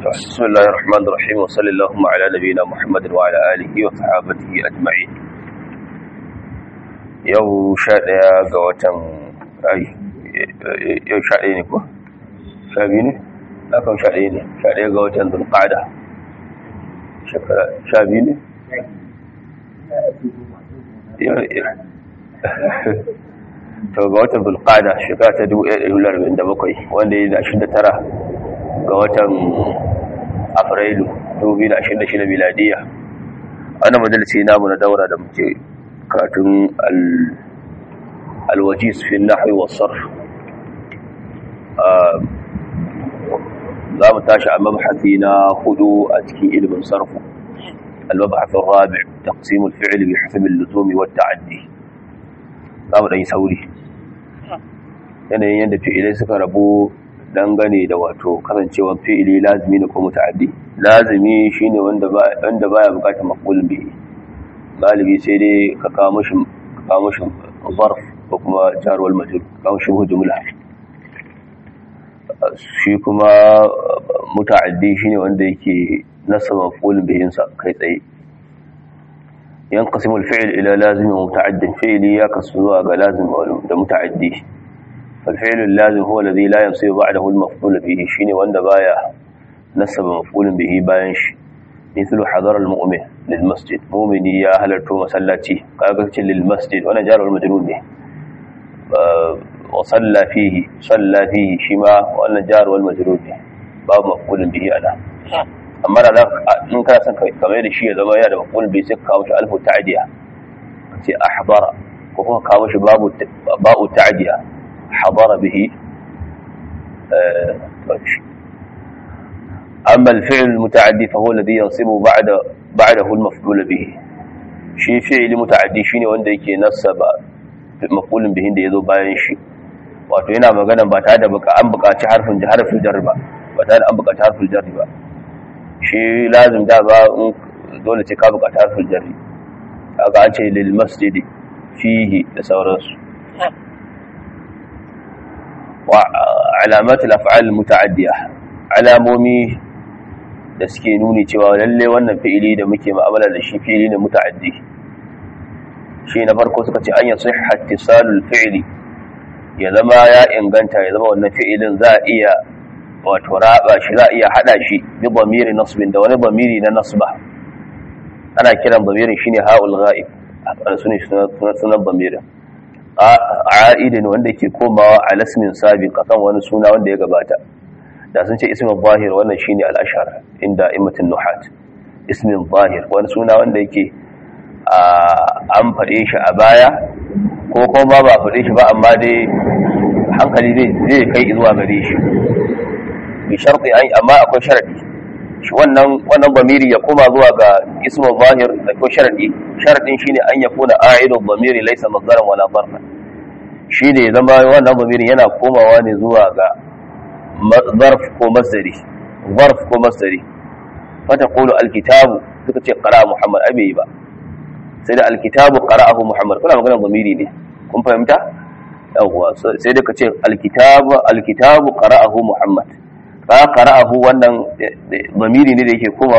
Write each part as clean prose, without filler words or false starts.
بسم الله الرحمن الرحيم وصلى اللهم على نبينا محمد وعلى آله وصحابته أجمعين. yau 11 ga watan yau 11 ne ko 12 ne akan 11 ne 11 ga watan Dhulqa'da shekara 12 ne to ga watan Dhulqa'da shekara ta 1447 wanda ya 29 ga watan Afrilu 2026 miladiya. Ana majalisi namu na daura da muke karatun al-wajiz fi an-nahwi was-sarf. za mu tashi a mabhasi na 4 a cikin ilimin sarf. al-mabhath ar-rabi' taqsim al-fi'l bi hasab al-luzum wa at-ta'addi. za mu dai sauri yanayin yadda fi'ilai suka rabu dangane da wato kasancewar fi'ili lazimi ne ko muta'addi. Lazimi shine wanda baya bukatar maf'ul bihi, galibi sai dai ka kawo mishi zarf ko kuma jar wal majrur, kawo shi jumla. Shi kuma muta'addi shine wanda yake nasaba maf'ul bihin sa kai tsaye. yanqasimu al-fi'l ila lazim wa muta'addin. fi'li ya kasu zuwa ga lazim da muta'addi. فالفعل اللازم هو الذي لا ينصب بعده المفعول به شيني wanda baya nasaba maf'ulun bihi bayan shi. مثل حضر المؤمن للمسجد، mu'mini ya halarto masallaci, kaga ce lil masjid wannan jar wal majrur ne. wa salla fihi shi ma wannan jar wal majrur ne, babu maf'ulun bihi ana. amma da in kana son kamar da shi ya zama yana da maf'ulun bihi sai ka kawo shi alfu ta'diya, kace ahdara ko kuma kawo shi ba'u ta'diya حضر به. أما الفعل المتعدي فهو الذي ينصب بعده المفعول به. شيء فعل متعدي shine wanda yake nasaba maf'ulun bihin da yazo bayan shi, wato yana magana ba tare da an buƙaci harfin jar ba tare da an buƙaci harfin jar ba. shi lazim da ba dole ce ka buƙaci harfin jar, kaga an ce lil masjidi fihi da sauransu. وعلامات الافعال المتعديه، alamomi da suke nuni cewa lalle wannan fi'ili da muke mu'amala da shi fi'ili ne muta'addi. shi na farko suka ce an yasihha ittisalul fi'li, ya zama ya inganta, ya zama wannan fi'ilin za a iya wato raba shi, za a iya hada shi bi dhamiri nasbin da wani dhamiri na nasba. ana kiran dhamirin shine ha'ul ghaib, sunan dhamirin. a'idin wanda yake komawa a lasmin sabiq kan wani suna wanda ya gabata. da sun ce ismin zahir wannan shine al-ashhar inda immatun nuhat. ismin zahir wani suna wanda yake an fade shi a baya ko kuma ba fade shi ba amma dai hankali zai kai zuwa gare shi bi sharti amma akwai sharadi. shi wannan dhamiri ya koma zuwa ga ismin zahir da ko sharadin shine an yakuna a'idu dhamiri laysa masdaran wala zarfan. shi ne zama wannan dhamiri yana komawa ne zuwa ga zarf ko masdari. fata qulu alkitabu suka ce qara muhammad abai ba, sai da alkitabu qara'ahu muhammad, kuna magana dhamiri ne, kun fahimta yawwa. sai da kace alkitabu qara'ahu muhammad, qara'ahu wannan dhamiri ne da yake komawa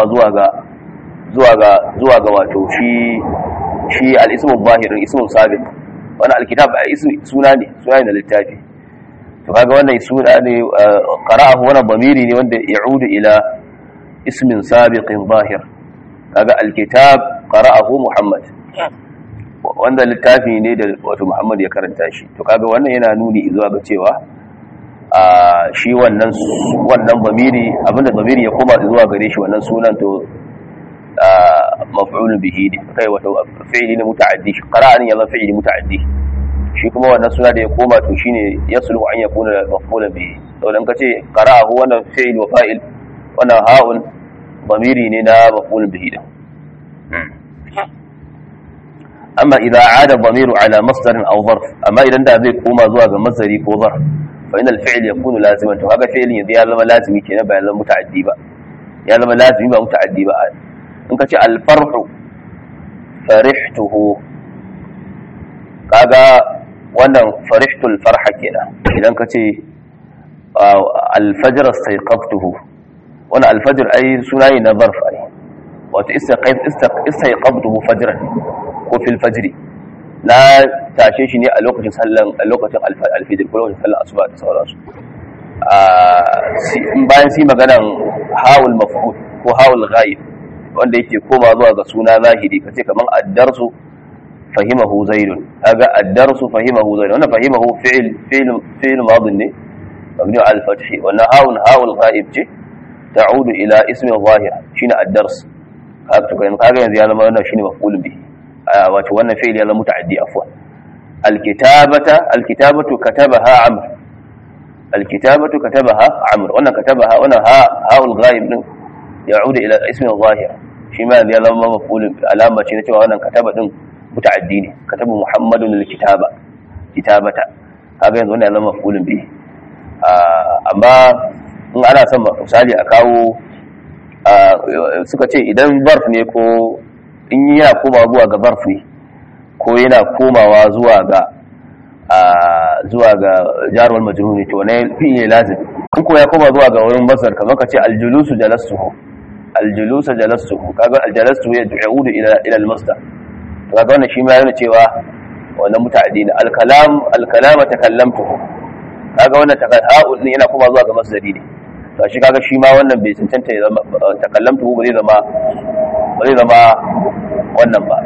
zuwa ga wato shi al-ismu zahir, ismu sabiq. wannan alkitab suna ne na littafi, to kaga wannan suna ne qara'ahu, wannan dhamiri ne wanda ya'udu ila ismin sabiqin zahir. kaga alkitab qara'ahu muhammad, wanda littafi ne da wato muhammad ya karanta shi. to kaga wannan yana nuni zuwa ga cewa shi wannan dhamiri, abinda dhamiri ya koma zuwa gare shi wannan sunan to maf'ul bihi ne, kai wato fi'li ne muta'addi. qara'an ya zama fi'li muta'addi, shi kuma wannan suna da ya koma to shine yaslu an yakuna maf'ulan bihi. to dan kace qara'ahu wannan fi'l wa fa'il, wannan ha'un dhamiri ne na maf'ul bihi da. amma idza 'ada dhamiru 'ala masdarin aw zarf, amma idan da zai koma zuwa ga masdari ko zarf fa inal fi'l yakunu laziman, to kaga fi'lin ya zama lazimi kenan, ba ya zama muta'addi ba. ya zama lazimi ba muta'addi ba. in ka ce alfarhu farihtuhu, kaga wannan farihtul farha kenan. idan ka ce alfajr istayqaftuhu, wannan al-fajr ai sunayi na zarf ai wato istaqabtuhu fajran ko fil fajri na tashe shi ne a lokacin al-fajr ko lokacin sallan asuba da sauransu bayan sai maganan hawul maf'ul ko hawul ghaib wanda yake koma zuwa ga suna zahiri kace kaman ad-darsu fahimahu zaidun kaga ad-darsu fahimahu zaidun wannan fahimahu fi'l madhi ne mabni ala al-fath wannan hawul ghaib ce ta'udu ila ismi zahir shine ad-dars kaga yanzu ya zama wannan shine maf'ul bihi wato wannan fi'il ya zama muta'addi afwan al-kitabatu katabaha amr al-kitabatu katabaha amr wannan katabaha wannan ha'ul ghaib din ya'udu ila ismi zahir shi ma ya zama maf'ul alama ce na cewa wannan kataba din muta'addi ne kataba muhammadun al-kitaba kitabata kaga yanzu wannan ya zama maf'ul bihi amma in ana son misali a kawo suka ce idan zarf ne ko in yana komawa zuwa ga zarf ne ko yana komawa zuwa ga jarwal majrur ne to ne fi'il lazim in ko ya koma zuwa ga wurin masdar kamar kace aljulusu jalastuhu kaga aljalastu ya'udu ila almasdar to kaga wannan shi ma yana cewa wannan muta'addi ne alkalama takallamtuhu kaga wannan takalla'u ne yana koma zuwa ga masdari ne to shi kaga shi ma wannan bai cancanta ya zama takallamtuhu ba zai zama wannan ba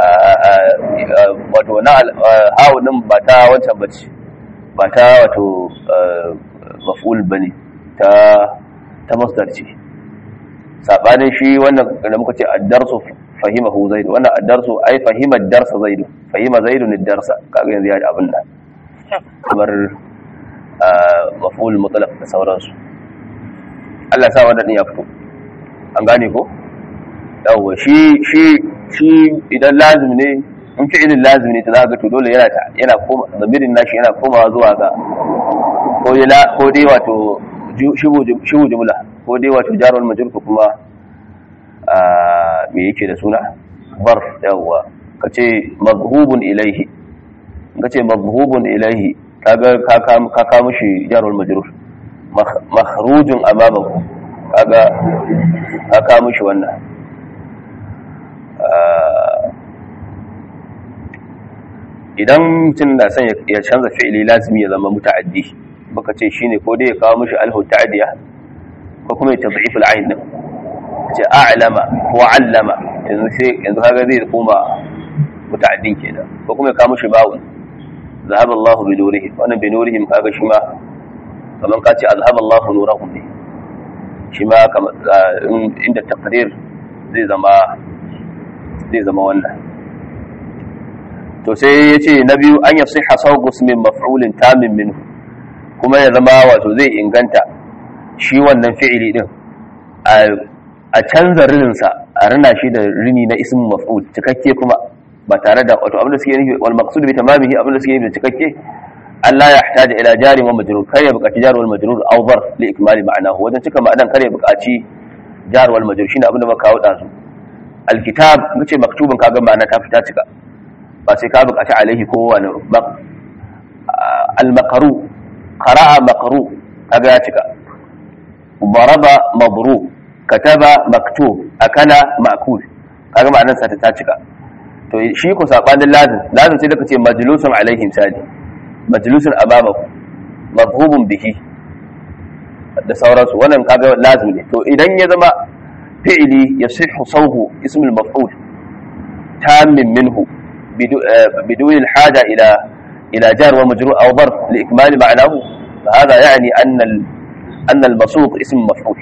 wato na hawo din ba ta wancan bace ba ta wato maf'ul bane ta masdar ce sabanin shi wannan da muka ce ad-darsu fahimahu zaid wannan ad-darsu ai fahima ad-darsa zaid fahima zaidun ad-darsa kaga yanzu ya ji abin da kamar maf'ul mutlaq da sauransu Allah ya sa wannan din ya fito an gane ko yawa shi idan lazim ne in fi'ilin lazim ne ta za ga to dole yana koma zamirin nashi yana komawa zuwa ga ko dai wato shibu jumla ko dai wato jarul majrur ko kuma me yake da suna barf yawa kace madhhubun ilayhi kace madhhubun ilayhi kaga ka mushi jarul majrur makhrujun amamahu kaga ka mushi wannan idan mutum na son ya canza fi'ili lazimi ya zama muta'addi baka ce shine ko dai ya kawo mishi alhu ta'diya ko kuma ya tad'if al-ayn din ce a'lama ko 'allama yanzu kaga zai koma muta'addin kenan ko kuma ya kawo mishi ba'un zahaba Allah bi nurihim wannan bi nurihim kaga shi ma kaman ka ce azhaba Allah nurahum ne shi ma inda taqdir zai zama wannan to sai yace na biyu an yasiha sawqu ismin maf'ulin tamin minhu kuma ya zama wato zai inganta shi wannan fi'ili din a canza rininsa a rina shi da rini na ismin maf'ul cikakke kuma ba tare da wato abinda suke nufi wal maqsud bi tamamihi abinda suke nufi cikakke Allah ya hitaja ila jarin wa majrur kai ya buƙaci jar wal majrur aw zarf li ikmali ma'anahu wajen cika ma'anan kare buƙaci jar wal majrur shine abinda muka kawo dazu alkitab nace maktubun kaga ma'ana ta fita cika ba sai ka buƙaci alaihi ko wani al-maqru qara'a maqru kaga ya cika daraba madrub kataba maktub akala ma'kul kaga ma'anar sa ta cika to shi ko sabanin lazim sai da kace majlusun alaihim sadi majlusun amamahu mafhubun bihi da sauransu wannan kaga lazim ne to idan ya zama fi'li yasihhu sawhu ismul maf'ul tammin minhu بدون الحاجة إلى جار ومجرور أو ظرف لإكمال معناه فهذا يعني أن المسوق اسم مفعول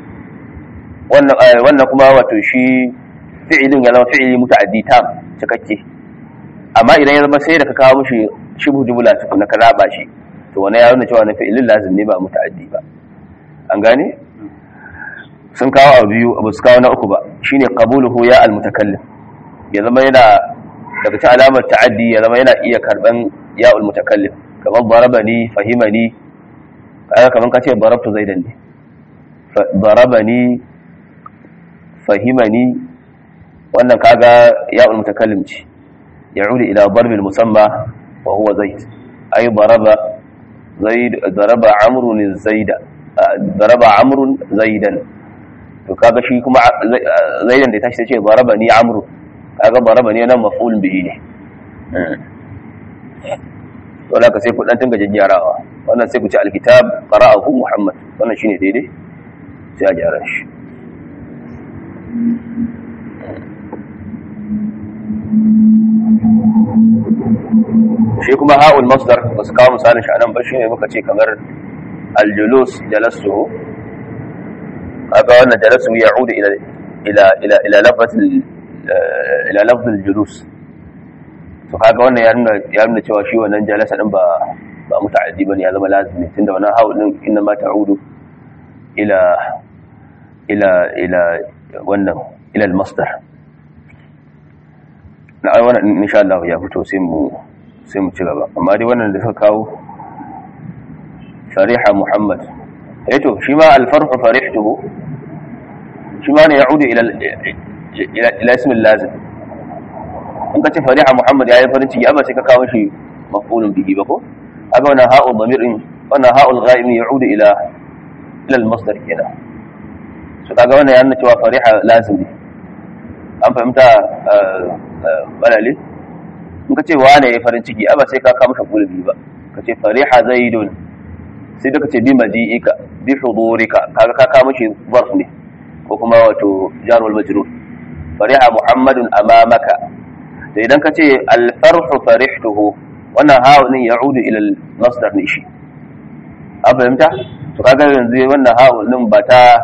وأن كما وتشي فعل يلو فعل متعدي تام تكتي أما إذا يزم سيدك كامش شبه جملة تكون كلابا شيء وانا يعلم أن فعل لازم نبقى متعدي با أنغاني sun kawo abu biyu abu su kawo na uku ba shine qabuluhu ya al-mutakallim ya zama yana daga ta alamar ta'addi ya zama yana iya karban ya'ul mutakallim kamar darabani fahimani kaman ka ce darabtu zaidan ne darabani fahimani wannan kaga ya'ul mutakallim ce ya'udu ila darbil musamma wa huwa zaid ay daraba amrun zaida daraba amrun zaidan to kaga shi kuma zaidan da ya tashi sai ce darabani amru, kaga darabani nan maf'ulun bihi ne. to da ka sai ku dan tunga jajjarawa, wannan sai ku ci alkitab qara'ahu Muhammad, wannan shine daidai sai a gyara shi. shi kuma ha'ul masdar ba su kawo misalin shi anan ba, shine muka ce kamar aljulus jalastuhu, kaga wannan jalasu ya'udu ila lafz aljulus, to kaga wannan ya nuna cewa shi wannan jalasa din ba muta'addi bane, ya zama lazimi, tunda wannan ha'ul din inna ma ta'udu ila wannan ila al-masdar. na wannan insha Allah ya fito sai mu ci gaba, amma dai wannan da suka kawo fariha Muhammad, to shi ma al-farhu farihtuhu, shi ma ne ya'udu ila ismi lazim. in ka ce fariha Muhammad yayi farin ciki, amma sai ka kawo shi maf'ulun bihi ba ko, aga wannan ha'ul damirin, wannan ha'ul ghaib ya'udu ila al-masdar kenan, so kaga wannan yana cewa fariha lazim ne. an fahimta balale? in ka ce wane ya farin ciki, ba sai ka kama shi gulbi ba, ka ce fariha zaidun, sai da ka ce bi maji'ika bi hudurika, kaga ka kama shi zarf ne, ko kuma wato jarul majrur. fariha muhammadun amamaka, da idan ka ce alfarhu farihtuhu, wannan ha'unin ya'udu ila al-masdar ne shi. an fahimta? to kaga yanzu wannan ha'unin ba ta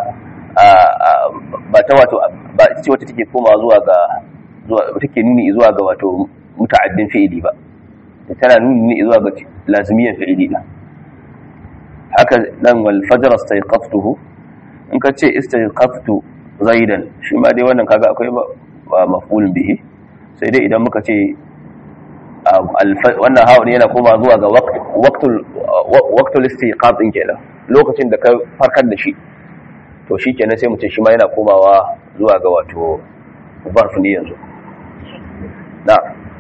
wato ba ce wata take koma zuwa take nuni zuwa ga wato muta'addin fi'ili ba, tana nuni ne zuwa ga lazimiyan fi'ili da. haka dan wal fajr istayqaftuhu, in ka ce istayqaftu zaidan, shi ma dai wannan kaga akwai ba maf'ulun bihi, sai dai idan muka ce wannan hawan yana koma zuwa ga waqtul istiqaf din kenan, lokacin da ka farkar da shi, to shi kenan sai mu ce shi ma yana komawa zuwa ga wato zarf ne yanzu. na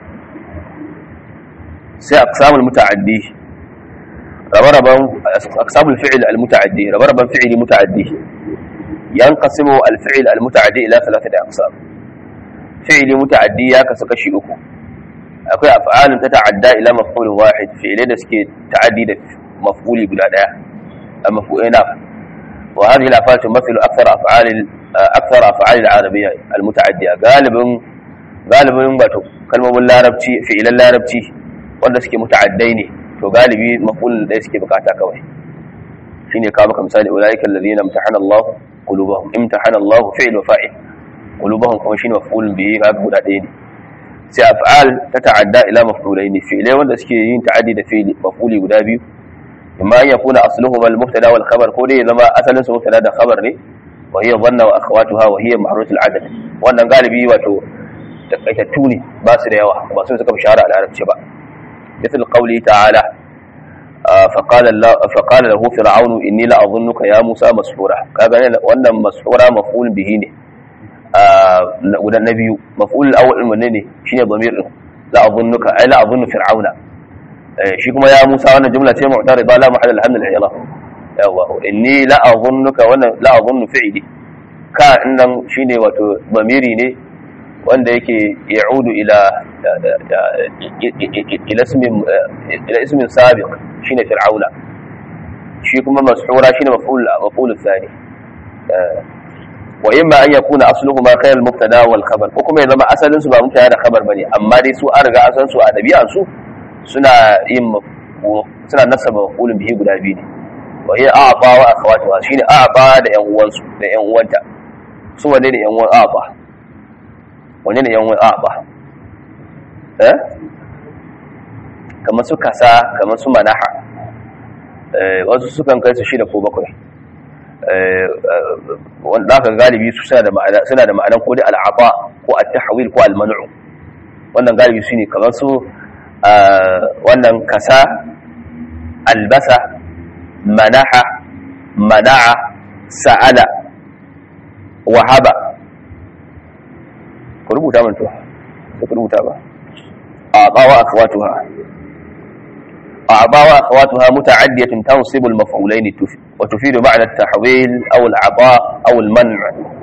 sai aqsamul muta'addi, rabar-raban aqsamul fi'l al-muta'addi, rabar-raban fi'li muta'addi. yanqasimu al-fi'l al-muta'addi ila thalathati aqsam. fi'li muta'addi ya kasu kashi uku. akwai af'alun tata'adda ila maf'ulin wahid, fi'lai da suke ta'addi da maf'uli guda daya, maf'ulina. وهذه الأفعال تمثل أكثر أفعال العربية المتعدية. غالبا باتو كلمة اللاربتي فعل اللاربتي wanda suke muta'addai ne, to galibi maf'ul da suke bukata kawai shine ka baka misali ulaika alladhina imtahana Allah qulubahum, imtahana Allah fi'l wa fa'il, qulubahum kuma shine maf'ulun bihi, ga guda ɗaya ne. sai af'al ta ta'adda ila maf'ulain, fi'lai wanda suke yin ta'addi da fi'li maf'uli guda biyu, imma an yakuna asluhuma al-mubtada wal khabar, ko dai zama asalin su mubtada da khabar ne, wa hiya dhanna wa akhawatuha wa hiya mahrut al-adad. wannan galibi wato takaitattu ne, ba su da yawa, ba su suka bishara a larabci ba. مثل قوله تعالى فقال له فرعون إني لأظنك يا موسى مسحورا، كذا وأن مسحورا مفعول به وده النبي مفعول الأول منني شنو ضمير لا أظنك أي لا أظن فرعون، شي كما يا موسى wannan jumla ce mu'tarida la mahalla laha min al-i'rab. yawa inni la azunnuka wannan la azunnu fi'li, ka innan shine wato dhamiri ne wanda yake ya'udu ila ismin sabiq shine fir'auna, shi kuma mashura shine maf'ul thani. wa imma an yakuna asluhuma khayr al-mubtada wal khabar, ko kuma ya zama asalin su ba mubtada da khabar bane, amma dai su an riga asan su a dabi'an su suna nasaba maf'ulun bihi guda biyu ne. wa hiya a'ta wa akhawatuha, shine a'ta da yan uwansu da yan uwanta. su wanne ne yan uwan a'ta? wanne ne yan uwan a'ta? kamar su kasa, kamar su manaha, wasu sukan kai su 6 ko 7. wanda aka galibi su suna da ma'anan ko dai al'aba ko at-tahwil ko al-man'u. wannan galibi su ne kamar su wannan kasa, albasa, manaha, mana'a, sa'ala, wahaba. ku rubuta man to ku rubuta ba. a'ba wa akhawatuha, a'ba wa akhawatuha muta'addiyatun tansibu al-maf'ulayn wa tufidu ma'na at-tahwil aw al-'ata aw al-man'.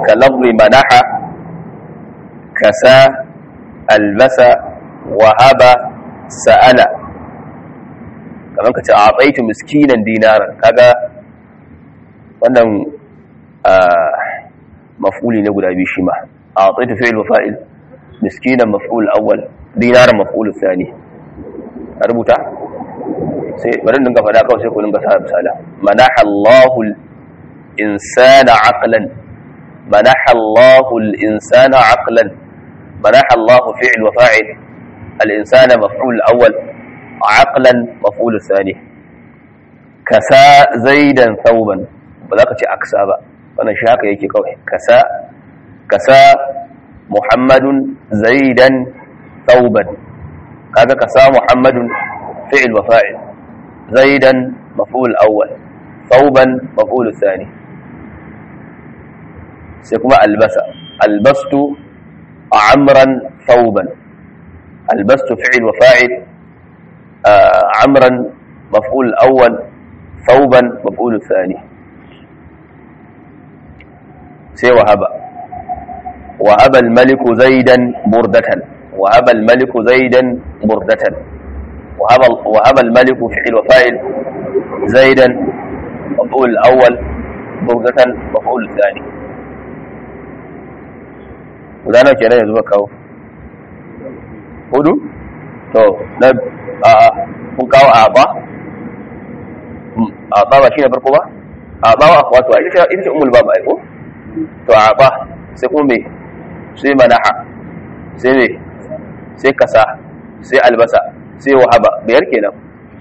ka lafzi manaha kasa albasa wahaba sa'ala kamar ka ce a tsaitu miskinan dinaran kaga wannan maf'uli ne guda biyu shi ma a tsaitu fi'il wa fa'il miskinan maf'ul awwal dinaran maf'ul thani a rubuta sai bari dinga fada kawai sai ku dinga sa misala manaha Allahu al-insana aqlan manaha Allahu al-insana aqlan manaha Allahu fi'il wa fa'il al-insana maf'ul awwal aqlan maf'ul thani kasa zaidan thawban ba za ka ce aksa ba wannan shi haka yake kawai kasa muhammadun zaidan thawban kaga kasa muhammadun fi'il wa fa'il zaidan maf'ul awwal thawban maf'ul thani sai kuma albasa albastu amran thawban albastu fi'il wa fa'il amran maf'ul awwal thawban maf'ul thani sai وهب الملك زيدا بردة وهب الملك زيدا بردة وهب الملك فعل وفاعل زيدا مفعول الأول بردة مفعول الثاني ودانا كده يزبا كاو هدو تو نب kun kawo aba ba shi ne farko ba aba wa akwatu ita ce umul baba ai ko to aba sai kuma me sai manaha sai me sai kasa sai albasa sai wahaba biyar kenan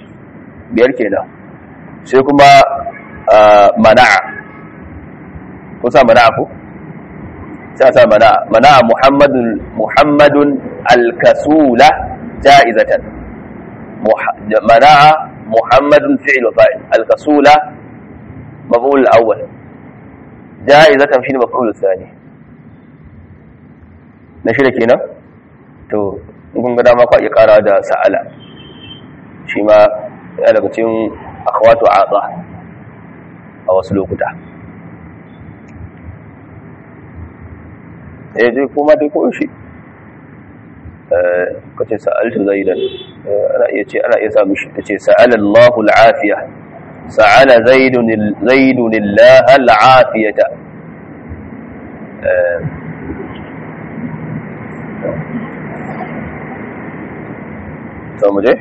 sai kuma mana'a kusa mana'a ko sai sa mana'a muhammadun al-kasula ja'izatan mana'a muhammadun fi'l wa fa'il al-kasula maf'ul al-awwal ja'izatan fi maf'ul al-thani na shirya kenan to kun ga dama ku iya kara da sa'ala shi ma ya daga cikin akhwatu ata a wasu lokuta dai kuma dai ko shi kace sa'altu zaidan ana iya sa mishi kace sa'ala Allahu al-afiya sa'ala zaidun Allah al-afiyata to muje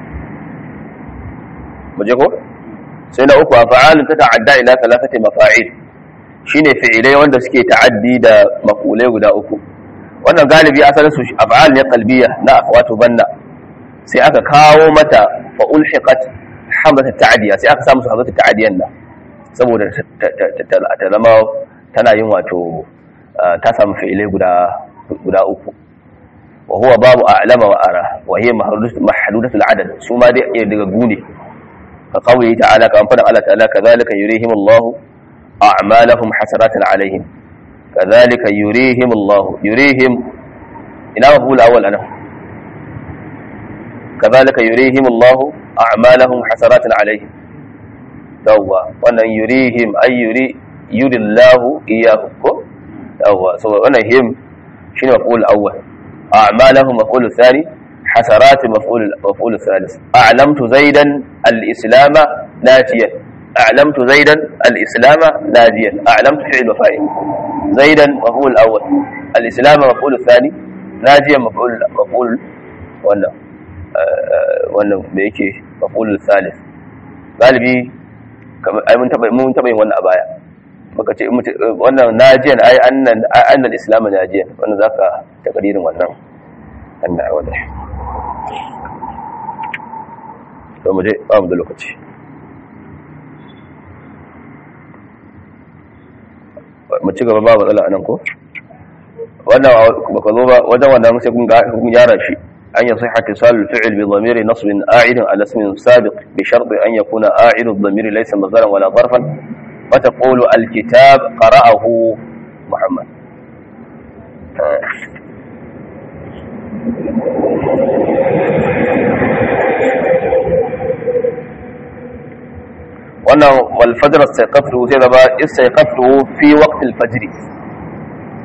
ko sai na uku af'alun tata'adda ila thalathati mafa'il shine fi'ilai wanda suke ta'addi da maf'ulai guda uku wannan galibi asalin su af'al ne qalbiyya na wato banna sai aka kawo mata fa ulhiqat hamzat ta'diya sai aka samu hamzat ta'diyan nan saboda ta zama tana yin wato ta samu fi'ilai guda uku wa huwa babu a'lama wa ara wa hiya mahdudatul adad su ma dai daga gune ka qawli ta'ala kan fada Allah ta'ala kadhalika yurihim Allah a'malahum hasaratan alaihim kadhalika yurihim Allah yurihim ina maf'ul awwal ana kadhalika yurihim Allah a'malahum hasaratan alaihim dawwa wannan yurihim ay yurillahu iyyakum dawwa so wannan him shine maf'ul awwal أعمالهم مفعول الثاني حسرات مفعول الثالث أعلمت زيدا الإسلام ناجيا أعلمت زيدا الإسلام ناجيا أعلمت فعل وفاعل زيدا مفعول الأول الإسلام مفعول الثاني ناجيا مفعول wannan me yake maf'ul الثالث galibi ai mun taba yin wannan a baya muka ce wannan najiyan ai annal islam najiyan wannan zaka takdirin wannan anna wala to mu je ba mu da lokaci mu ci gaba ba matsala anan ko wannan baka zo ba wajen wannan sai kun gyara shi an yi sihhat tisal fi'l bi dhamir nasb a'id ala ism sabiq bi shart an yakuna a'id ad-dhamir laysa mazdaran wala zarfan وتقول الكتاب قرأه محمد wannan والفجر استيقظته sai da ba istayqaftu fi waqt al-fajr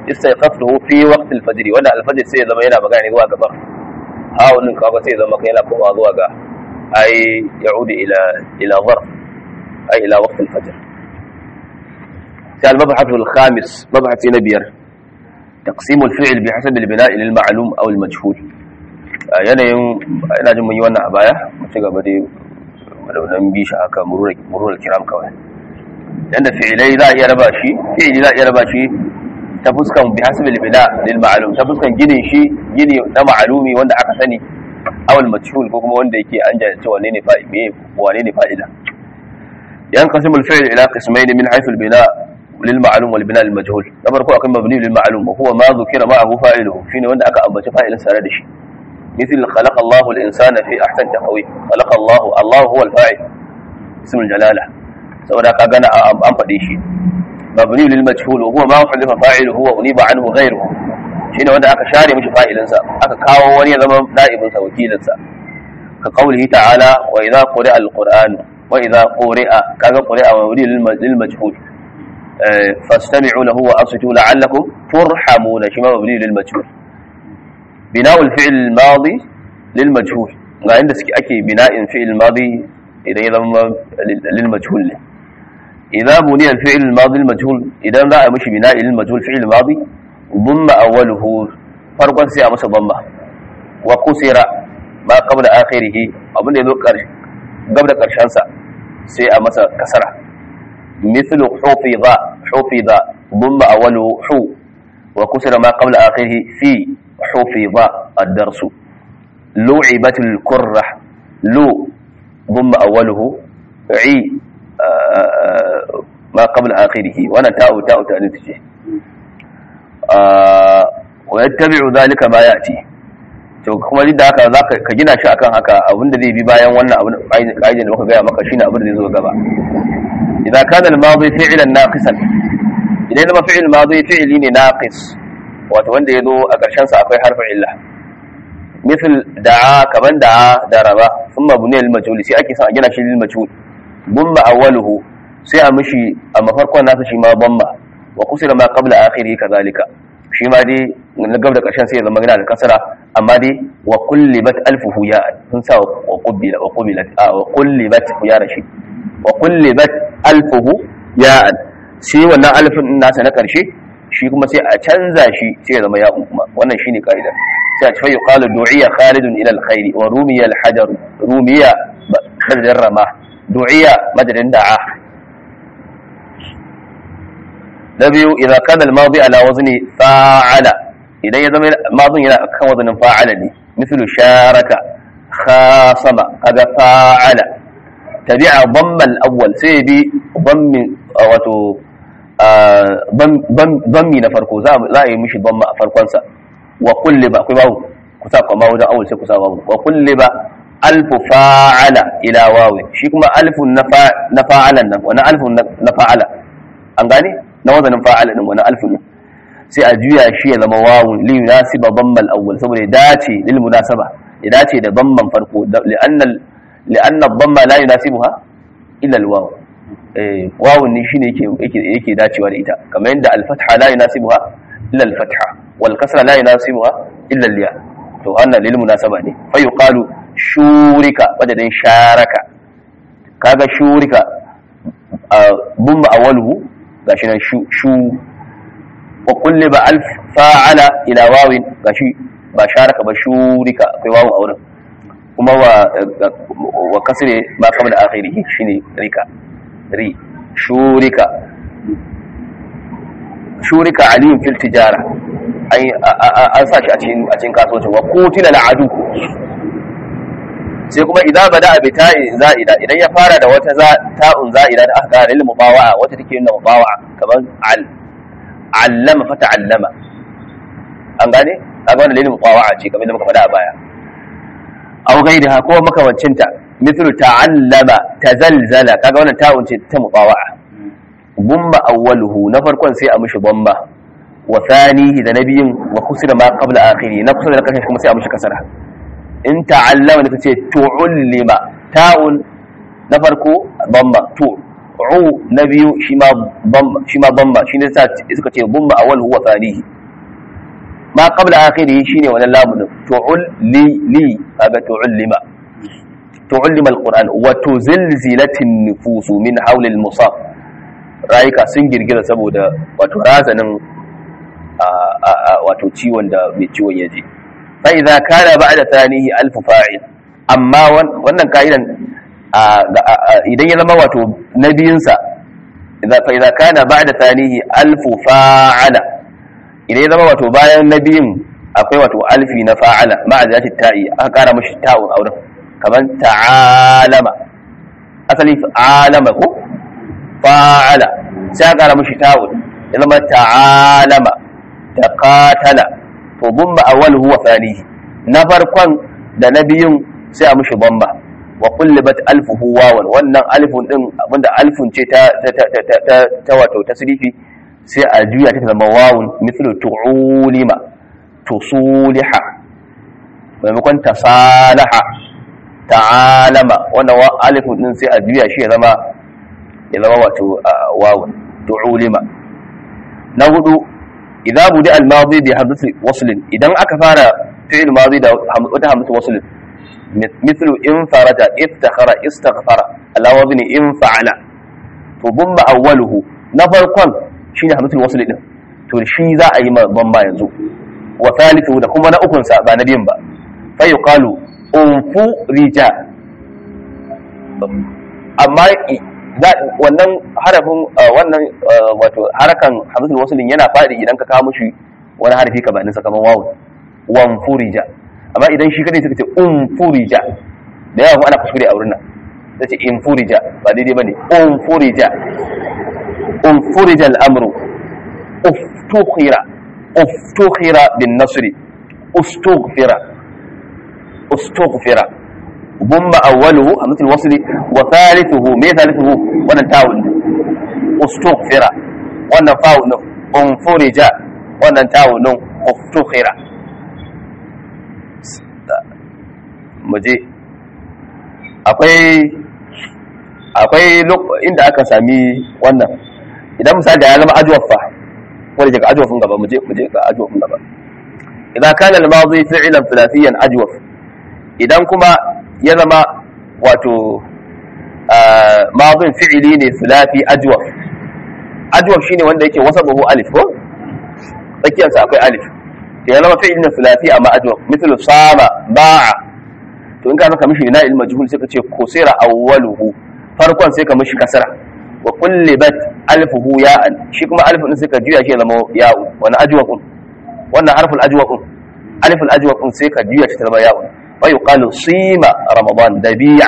istayqaftuhu fi waqt al-fajr wanda al-fajr sai ya zama yana magana ne zuwa gaban hawun kaga sai ya zama kai yana komawa zuwa ga ai ya'udu ila zarf ai ila waqt al-fajr sai al-mabhath al-khamis mabhath nabiyar taqsim al-fi'l bihasab al-bina' lil-ma'lum aw al-majhul yanayin ina jin mun yi wannan a baya mu ci gaba dai wannan bi shi haka murul kiram kawai yanda fi'ilai za a iya raba shi fi'ili za a iya raba shi ta fuskan bi hasbil bina lil ma'lum ta fuskan gini na ma'lumi wanda aka sani awal majhul ko kuma wanda yake an jahilci wane ne fa'ida yan qasimul fi'l ila qismayn min haythu al bina lil ma'lum wal bina lil majhul da farko akan mabni lil ma'lum huwa ma dhukira ma'ahu fa'iluhu shine wanda aka ambaci fa'ilin sa da shi مثل خلق الله الإنسان في أحسن تقويم خلق الله هو الفاعل اسم الجلالة سواء كان أم فديشي مبني للمجهول وهو ما حذف فاعله وأنيب عنه غيره شنو wanda aka share mishi fa'ilinsa aka kawo wani ya zama na'ibinsa wakilinsa ka qaulihi ta'ala wa idza quri'a al-qur'an wa idza quri'a kaga quri'a mabni lil majhul fastami'u lahu wa ansitu la'allakum turhamuna shi mabni lil majhul بناء الفعل الماضي للمجهول ga inda suke ake bina'in fi'il madi idan ya zama lil majhul ne idan buniya al-fi'l al-madi al-majhul idan za a mishi bina'i lil majhul fi'il madi dhamma awwaluhu farkon sai a masa dhamma wa kusira ma qabla akhirih abin da yazo gab da karshen sa sai a masa kasara mithlu hufiza dhamma awwaluhu hu wa kusira ma qabla akhirih fi حفظ الدرس لعبت الكرة لو ضم أوله عي ما قبل آخره وانا تاء تأنيث ويتبع ذلك ما يأتي to kuma duk da haka zaka ka gina shi akan haka abinda zai bi bayan wannan abin kaidin da muka ga maka shine abin da zai zo gaba idan kana al-madi fi'lan naqisan idan zama fi'il madi fi'li ne naqis wato wanda ya zo a ƙarshen sa akwai harfin illa misal da'a kaman da'a daraba thumma buniyal majhul sai ake son a gina shi lil majhul bumma awwaluhu sai a mishi a mafarkon nasa shi ma bamma wa kusira ma qabla akhirih kadhalika shi ma dai na gab da ƙarshen sai ya zama gina da kasara amma dai wa kullibat alfuhu ya sun sa wa qubilat wa kullibat ya rashi wa kullibat alfuhu ya sai wannan alfin nasa na ƙarshe shi kuma sai a canza shi sai ya zama ya kuma wannan shine kaida sai a ce yuqalu du'iya khalidun ila alkhair wa rumiya alhajar rumiya badal rama du'iya madadin da'a nabiyu idza kana almadi ala wazni fa'ala idan ya zama madin yana kan wazanin fa'ala ne mislu sharaka khasama kaga fa'ala tabi'a dhamma al-awwal sai bi dhammi wato dhammi na farko za a yi mishi dhamma a farkonsa wa kulliba akwai babu ku sa kuma wajen awul sai ku sa babu wa kulliba alfu fa'ala ila wawi shi kuma alfun na fa'alan nan wannan alfun na fa'ala an gane na wazanin fa'ala din wannan alfun nan sai a juya shi ya zama wawun li yunasiba dhamma al-awwal saboda ya dace lil munasaba ya dace da dhamman farko li'anna dhamma la yunasibuha illa al-waw wawun ne shine yake dacewa da ita kamar yadda al-fatha la yunasibuha illa al-fatha wal kasra la yunasibuha illa al-ya to anna lil munasaba ne fa yuqalu shurika badadin sharaka kaga shurika bumma awwaluhu gashi nan shu wa kulliba alf fa'ala ila wawin gashi ba sharaka ba shurika akwai wawun a wurin kuma wa kasre ma qabla akhirih shine rika ri shurika aliyun fil tijara an sa shi a cikin kasuwancin wa qutila al'adu sai kuma idan bada bi ta'i za'ida idan ya fara da wata ta'un za'ida da aka lil mubawa'a wata take nuna mubawa'a kaman allama fa ta'allama an gane kaga wannan lil mubawa'a ce kamar da muka faɗa a baya aw gaida ko makamancinta mithlu ta'allama tazalzala kaga wannan ta'un ce ta mubawa'a bumma awwaluhu na farkon sai a mishi bamma wa thanihi da nabiyin wa kusira ma qabla akhiri na kusa da kashin kuma sai a mishi kasara in ta'allama da kace tu'allima ta'un na farko bamma tu'u na biyu shi ma bamma shine sai suka ce bumma awwal huwa thanihi ma qabla akhirih shine wannan lamun tu'ulli kaga tu'ullima alquran wa tuzilzilatin nufus min hawli almusaf rayuka sun girgiza saboda wato razanin wato ciwon da mai ciwon yaje fa idza kana ba'da thanihi alf fa'il amma wannan kaidan idan ya zama wato nabiyinsa fa idza kana ba'da thanihi alf fa'ala idan ya zama wato bayan nabiyin akwai wato alfi na fa'ala ma'a zati ta'i aka kara mishi ta'un a wurin kaman ta'alama asali alama ko fa'ala sai aka kara mishi ta'un ya zama ta'alama taqatala to bumba awwal huwa thanihi na farkon da nabiyun sai a mishi bamba wa kullibat alfuhu wawan wannan alfun din abinda alfun ce ta wato tasrifi sai a juya ta zama wawun mithlu tu'ulima tusuliha maimakon tasalaha ta'alama wannan alifun din sai a juya shi ya zama wato wawun tu'ulima na hudu idza budi al-madi bi hamzati wasl idan aka fara fi'il madi da wata hamzatu wasl mithlu in farata iftakhara istaghfara ala wazni in fa'ala to bumba awwaluhu na farkon shine hamzatul wasl din to shi za a yi bamba yanzu wa thalithu da kuma na ukun sa ba na biyan ba fa yuqalu unfu rija amma wannan harafin wannan wato harakan hamzatul wasl yana fadi idan ka kawo mushi wani harafi ka banin sa kaman wawu wan furija amma idan shi kadai suka ce furija da yawa ana kuskure a wurin nan sai ce in furija ba daidai bane furija al-amru uftukhira bin nasri ustughfira bumma awwaluhu hamzatul wasl wa thalithuhu me thalithuhu wannan ta'un ustughfira wannan fa'un furija wannan ta'un uftukhira muje akwai inda aka sami wannan idan misali da ya zama ajwafa wanda daga ajwafin gaba muje ga ajwafin gaba idan kana al-madi fi'lan thulathiyan ajwaf idan kuma ya zama wato madin fi'ili ne thulathi ajwaf shine wanda yake wasabuhu alif ko tsakiyarsa akwai alif ya zama fi'il ne thulathi amma ajwaf mithlu sama ba'a to in ka maka mishi na ilma majhul sai ka ce kusira awwaluhu farkon sai ka mishi kasra wa kullibat alfuhu ya'an shi kuma alifun din sai ka juya shi zama ya'u wannan ajwafun wannan harful ajwafun aliful ajwafun sai ka juya shi zama ya'u wa yuqalu sima ramadan dabi'a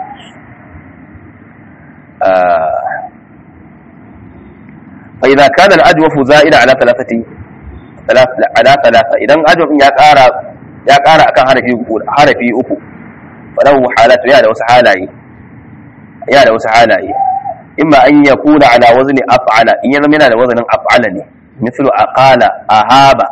fa idza kana al-ajwaf za'ida ala thalathati idan ajwafun ya ƙara akan harafi uku falahu halatu ya da wasu halaye imma an yakuna ala wazni af'ala in yana da wazanin af'ala ne mithlu aqala ahaba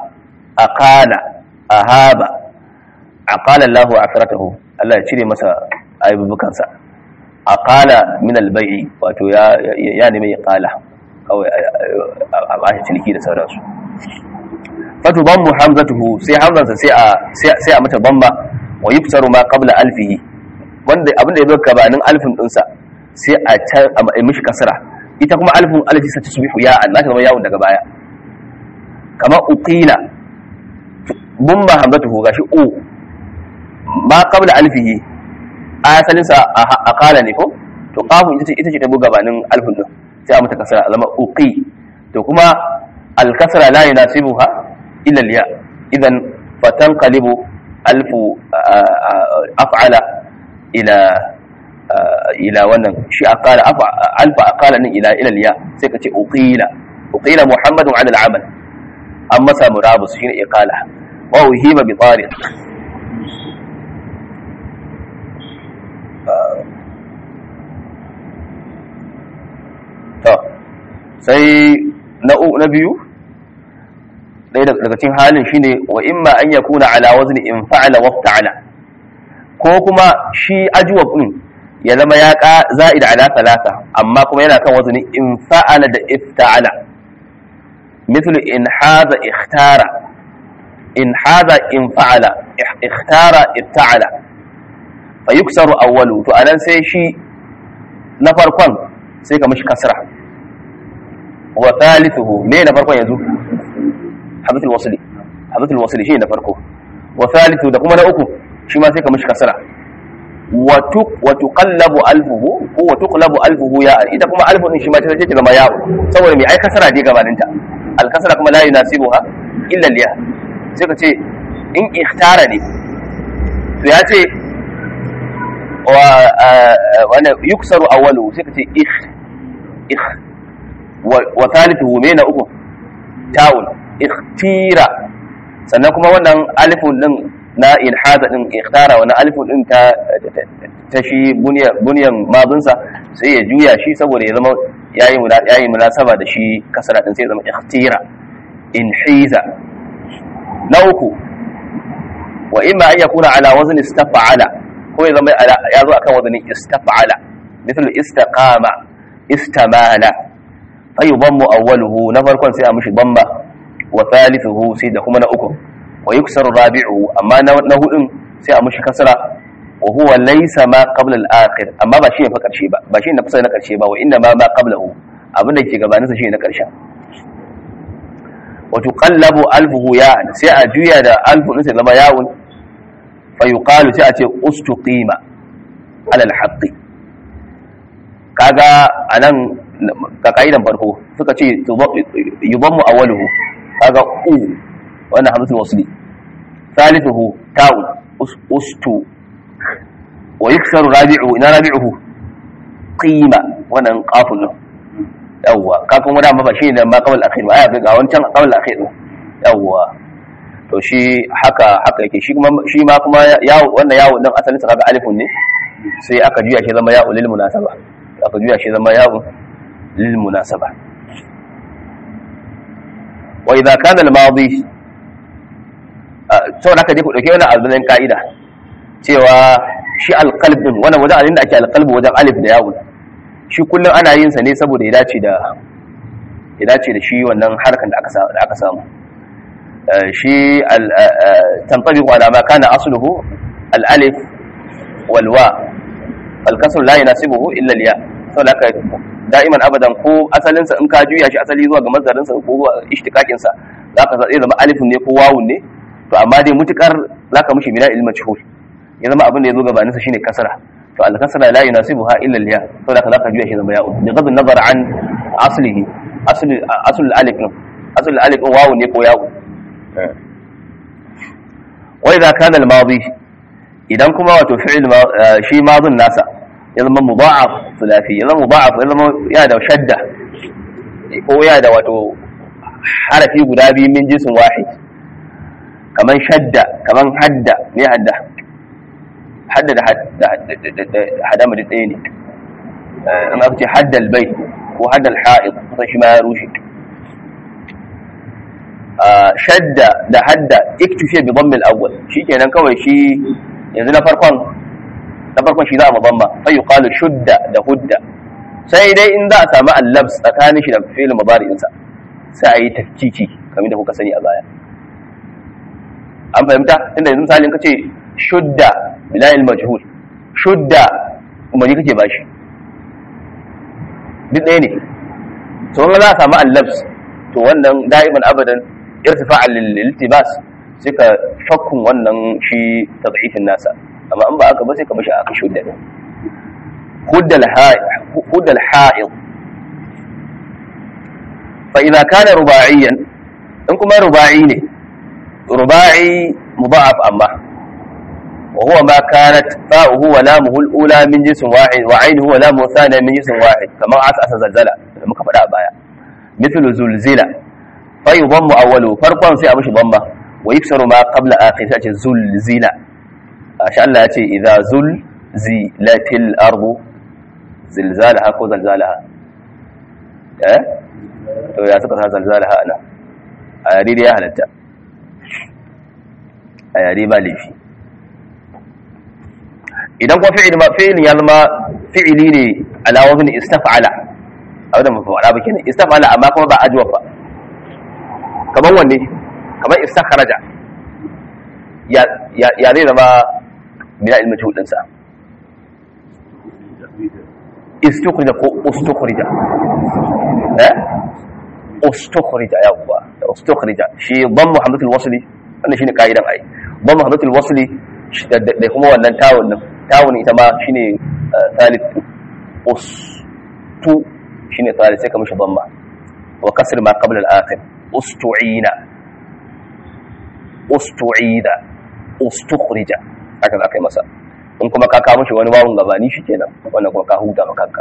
Allahu afratahu Allah ya cire masa aibubukan sa aqala min al-bai'i wato ya nemi ya qala kawai a bashi ciniki da sauransu fatu bammu hamzatuhu sai hamzansa sai a mata bamba wa yufsaru ma qabla alfihi wanda abinda yazo gabanin alfin dinsa sai a mishi kasra ita kuma alfin alfi sai tusbihu ya Allah ta zama yawon daga baya kama uqila bumma hamzatuhu gashi u ma qabla alfihi asalin sa aqala ne ko to qafun ita ce ta buga gabanin alfin din sai a mata kasra zama uqi to kuma al-kasra la yunasibuha illa al-ya idan fatanqalibu alfu af'ala ila wannan shi aqala alfa aqala nin ila al-ya sai kace uqila muhammadun ala al-amal amma sa murabus shine iqala wa uhiba bi tariq to sai na biyu dai daga cikin halin shine wa imma an yakuna ala wazni in fa'ala wa ta'ala ko kuma shi ajwab din ya zama ya za'id ala thalatha amma kuma yana kan wazni in fa'ala da ifta'ala mithlu in hadha ikhtara in haza in fa'ala ikhtara ibta'ala fa yuksaru awwalu to anan sai shi na farkon sai ka mishi kasra wa thalithuhu me na farkon yanzu hamzatul wasli shi na farko wa thalithu da kuma na uku shi ma sai ka mishi kasra wa tuqallabu alfuhu ko wa tuqlabu alfuhu ya ita kuma alfu din shi ma sai ta zama ya saboda me ai kasra dai gabaninta al kasra kuma la yunasibuha illa al ya sai ka ce in ikhtara ne to ya ce wa yuksaru awwalu sai ka ce ikh wa thalithuhu me na uku ta'un ikhtira sannan kuma wannan alifun din na ilhada din ikhtara wannan alifun din ta shi bunyan madunsa sai ya juya shi saboda ya zama yayi munasaba da shi kasra din sai ya zama ikhtira inhiza na uku wa imma an yakuna ala wazni istaf'ala ko ya zama ya zo akan wazni istaf'ala mithlu istaqama istamala fayudammu awwaluhu na farkon sai a mishi bamba wa thalithuhu sai da kuma na uku wa yuksaru rabi'uhu amma na hudun sai a mishi kasra wa huwa laysa ma qabla al-akhir amma ba shi ne fa karshe ba ba shi ne kusa na karshe ba wa inna ma qablahu abinda ke gabanin sa shi ne na karshe wa tuqallabu alfuhu ya'an sai a juya da alfu din sai zama ya'un fa yuqalu sai a ce ustuqima ala al-haqqi kaga anan ka kaidan farko suka ce yudammu awwaluhu kaga u wannan hamzatul wasli thalithuhu ta'un ustu wa yuksaru rabi'uhu ina rabi'uhu qima wannan qafun yawwa ka kuma da ba shi ne ma qabl akhir ba ai ga wancan qabl akhir yawwa to shi haka yake shi ma kuma yawo wannan yawo din asalin sa kaga alifun ne sai aka juya shi zama yawo lil munasaba للمناسبة وإذا كان الماضي sau da aka je ku ɗauke wani albanin ka'ida cewa shi alƙalb ɗin wani wajen alin da ake alƙalb wajen alif da yawon shi kullum ana yin sa ne saboda ya dace da shi wannan harkan da aka samu shi tantabi wa alama kana asluhu al-alif wal wa fal kasr la yanasibuhu illa al-ya sau da aka da'iman abadan ko asalinsa in ka juya shi asali zuwa ga mazdarinsa ko zuwa ishtikakinsa za ka zai zama alifin ne ko wawun ne to amma dai mutukar za ka mushi bina ilma majhul ya zama abin da ya zo gabaninsa shine kasra to al-kasra la yunasibuha illa al-ya to da ka za ka juya shi zama ya'un bi ghadin nazar an aslihi asl al-alif asl al-alif wawun ne ko ya'un wa idza kana al-madi idan kuma wato fi'il shi madin nasa ya zama mudha'af thulathi ya zama mudha'af ya zama ya da shadda ko ya da wato harafi guda biyu min jinsin wahid kaman shadda kaman hadda me hadda da hadama da ɗaya ne in aka ce hadda albayt ko hadda alha'id kusan shi ma ya rushe shadda da hadda iktishe bi dhamm al-awwal shikenan kawai shi yanzu na farkon shi za a mabamma sai yi ƙalu shudda da hudda sai dai in za a sami allabs tsakanin shi da filin mabari'insa sai a yi tafkiki kamar da kuka sani a baya an fahimta inda yanzu misalin ka ce shudda bilayil majhul shudda umarni kake ba shi duk ɗaya ne to wanda za a sami allabs to wannan da'iman abadan irtifa'an lil-iltibas sai ka shakkun wannan shi tad'ifin nasa amma an ba aka ba sai ka bashi aka shudda din huddal ha'id fa idza kana ruba'iyyan in kuma ruba'i ne ruba'i mudha'af amma wa huwa ma kanat fa'uhu wa lamuhu al-ula min jinsin wahid wa 'aynuhu wa lamuhu thaniya min jinsin wahid kamar asa zalzala da muka faɗa a baya mithlu zulzila fa yudammu awwalu farkon sai a mishi bamba wa yuksaru ma qabla akhir sai ce zulzila asha Allah ya ce idza zulzilatil ardu zilzalaha ko zalzalaha to ya suka sa zalzalaha ana a yare da ya halatta a yare ba laifi idan kuma fi'ilin ya zama fi'ili ne ala wazni istaf'ala a wadda mafi wada ba kenan istaf'ala amma kuma ba ajwa ba kamar wanne kamar istakharaja ya zai zama bina'il majhul din sa istukhrija ko ustukhrija ustukhrija yawwa ustukhrija shi dhammu hamzatul wasli wannan shine kaidan ai dhammu hamzatul wasli da kuma wannan tawun ita ma shine thalith ustu shine thalith sai ka mishi dhamma wa kasr ma qabla al-akhir ustu'ina ustu'ida ustukhrija haka za ka yi masa in kuma ka kawo mishi wani wawun gabani shikenan wannan kuma ka huta makanka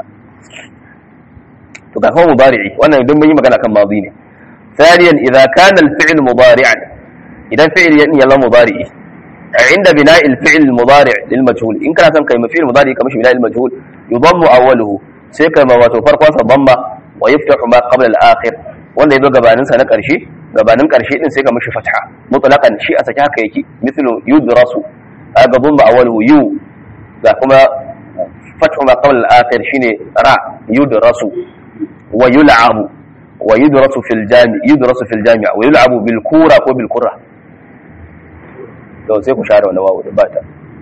to ga kawo mudari'i wannan idan mun yi magana kan madi ne ثانيا اذا كان الفعل مضارعا اذا فعل يلا مضارعي عند بناء الفعل المضارع للمجهول ان كان كان فعل مضارع كما بناء المجهول يضم اوله sai kai ma wato farkon sa dhamma wa yaftahu ma qabla al-akhir wanda yazo gabanin sa na karshe gabanin karshe din sai ka mishi fatha mutlaqan shi a saki haka yake mithlu yudrasu aga dhamma awwaluhu yu da kuma fathu ma qabla al-akhir shine ra yudrasu wa yul'abu wa yudrasu fil jami' wa yul'abu bil kura ko bil kurra to sai ku share wannan wawu da bata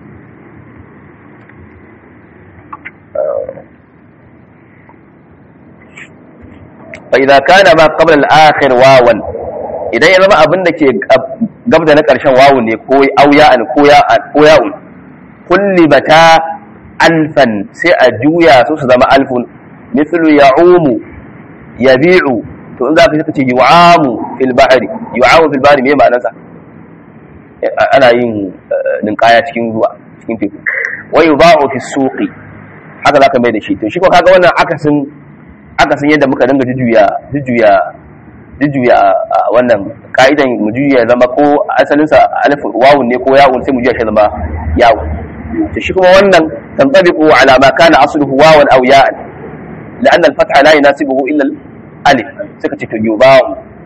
fa idza kana ma qabla al-akhir wawan idan ya zama abin da ke gab da na karshen wawu ne ko auya'an ko ya'un kulli bata alfan sai a juya su zama alfun mithlu ya'umu yabi'u to in za ka ce yu'amu fil bahri me ma'anarsa ana yin ninkaya cikin ruwa cikin teku wa yuba'u fi suqi haka zaka mai da shi to shi ko kaga wannan akasin yadda muka dinga jujjuya wannan ka'idan mu juya zama ko asalin sa alif wawun ne ko ya'un sai mu juya shi zama ya'un to shi kuma wannan tantabiqu ala ma kana asluhu wawan aw ya'an لأن الفتح لا يناسبه إلا الألف سكت يباع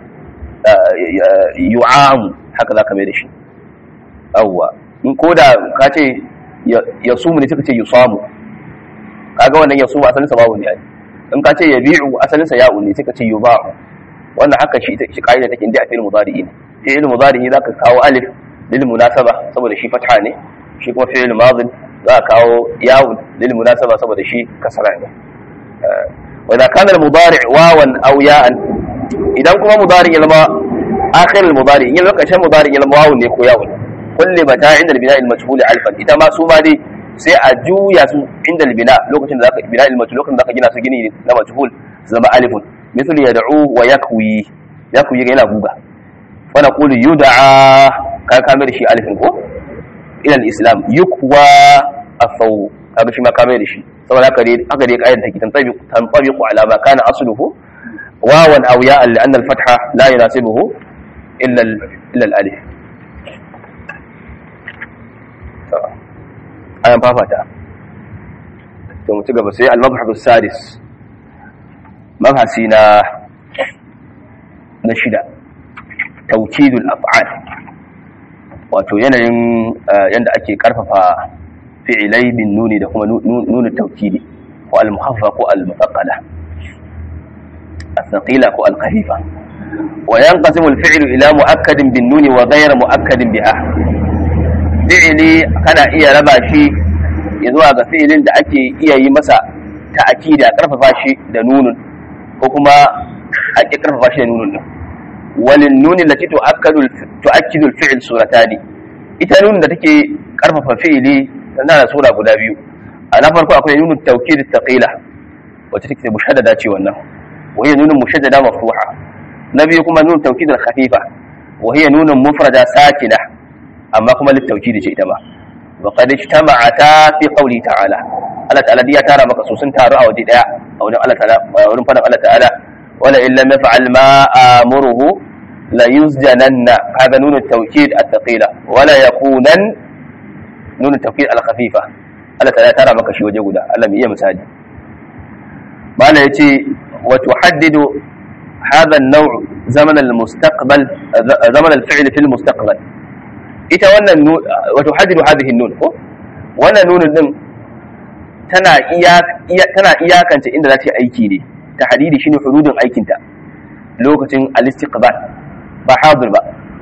يعام هكذا كما يدشي أو in koda ka ce ya sumu ne suka ce yusamu kaga wannan ya sumu asalin sa babu ne in ka ce yabi'u asalin sa ya'u ne suka ce yuba'u wannan haka shi kaida take inda a fi'il mudari ne fi'il mudari zaka kawo alif lil munasaba saboda shi fatha ne shi kuma fi'il madhi za ka kawo ya'u lil munasaba saboda shi kasra ne وإذا كان المضارع واوا أو ياء إذا كما مضارع يلما آخر المضارع يلما كشان مضارع يلما واو يكو ياء كل بتاع عند البناء المجهول ألفا إذا ما سوما دي sai a juya su inda albina lokacin da zaka bina ilmatu lokacin da zaka gina su gini na majhul su zama alifun misal yad'u wa yakwi yana guga fa naqulu yud'a ka kamar shi alifin ko ila al-islam yukwa afaw kaga shi ma kamar da shi saboda haka dai kayan take tantabiqu ala ma kana asluhu wawan aw ya'an li'anna al-fatha la yunasibuhu illa al-alif ayan fafata to mu ci gaba sai al-mabhath as-sadis mabhasi na shida tawkidul af'al wato yanayin yanda ake karfafa fi'ilai bin nuni da kuma nunu tawkidi ko al-mukhaffafa ko al-muthaqqala al-thaqila ko al-khafifa wa yanqasimu al-fi'lu ila mu'akkadin bin nuni wa ghayra mu'akkadin biha fi'ili kana iya raba shi zuwa ga fi'ilin da ake iya yi masa ta'kidi a karfafa shi da nunun ko kuma a karfafa shi da nunun din walin nuni lati tu'akkidu al-fi'l suratani ita nunun da take karfafa fi'ili tana da sura guda biyu a na farko akwai nunun tawkid thaqila wacce take mushaddada ce wannan wa hiya nunun mushaddada mafruha na biyu kuma nunun tawkid al-khafifa wa hiya nunun mufrada sakina amma kuma littawkid ce ita ba wa qad ijtama'ata fi qawli ta'ala Allah ta'ala ya tara maka su sun taru a waje daya a wajen Allah ta'ala wurin fadan Allah ta'ala wala illa maf'al ma amuruhu la yusjananna hada nunun tawkid al-thaqila wala yakunan nuna tafkir al-khafifa Allah ta tara maka shi waje guda Allah mai iya misali mala yace wa tuhaddidu hadha an-naw' zaman al-mustaqbal zaman al-fi'l fi al-mustaqbal ita wannan wa tuhaddidu hadhihi an-nun ko wannan nunun din tana iyakance inda za ta yi aiki ne tahdidi shine hududin aikin ta lokacin al-istiqbal ba hadir ba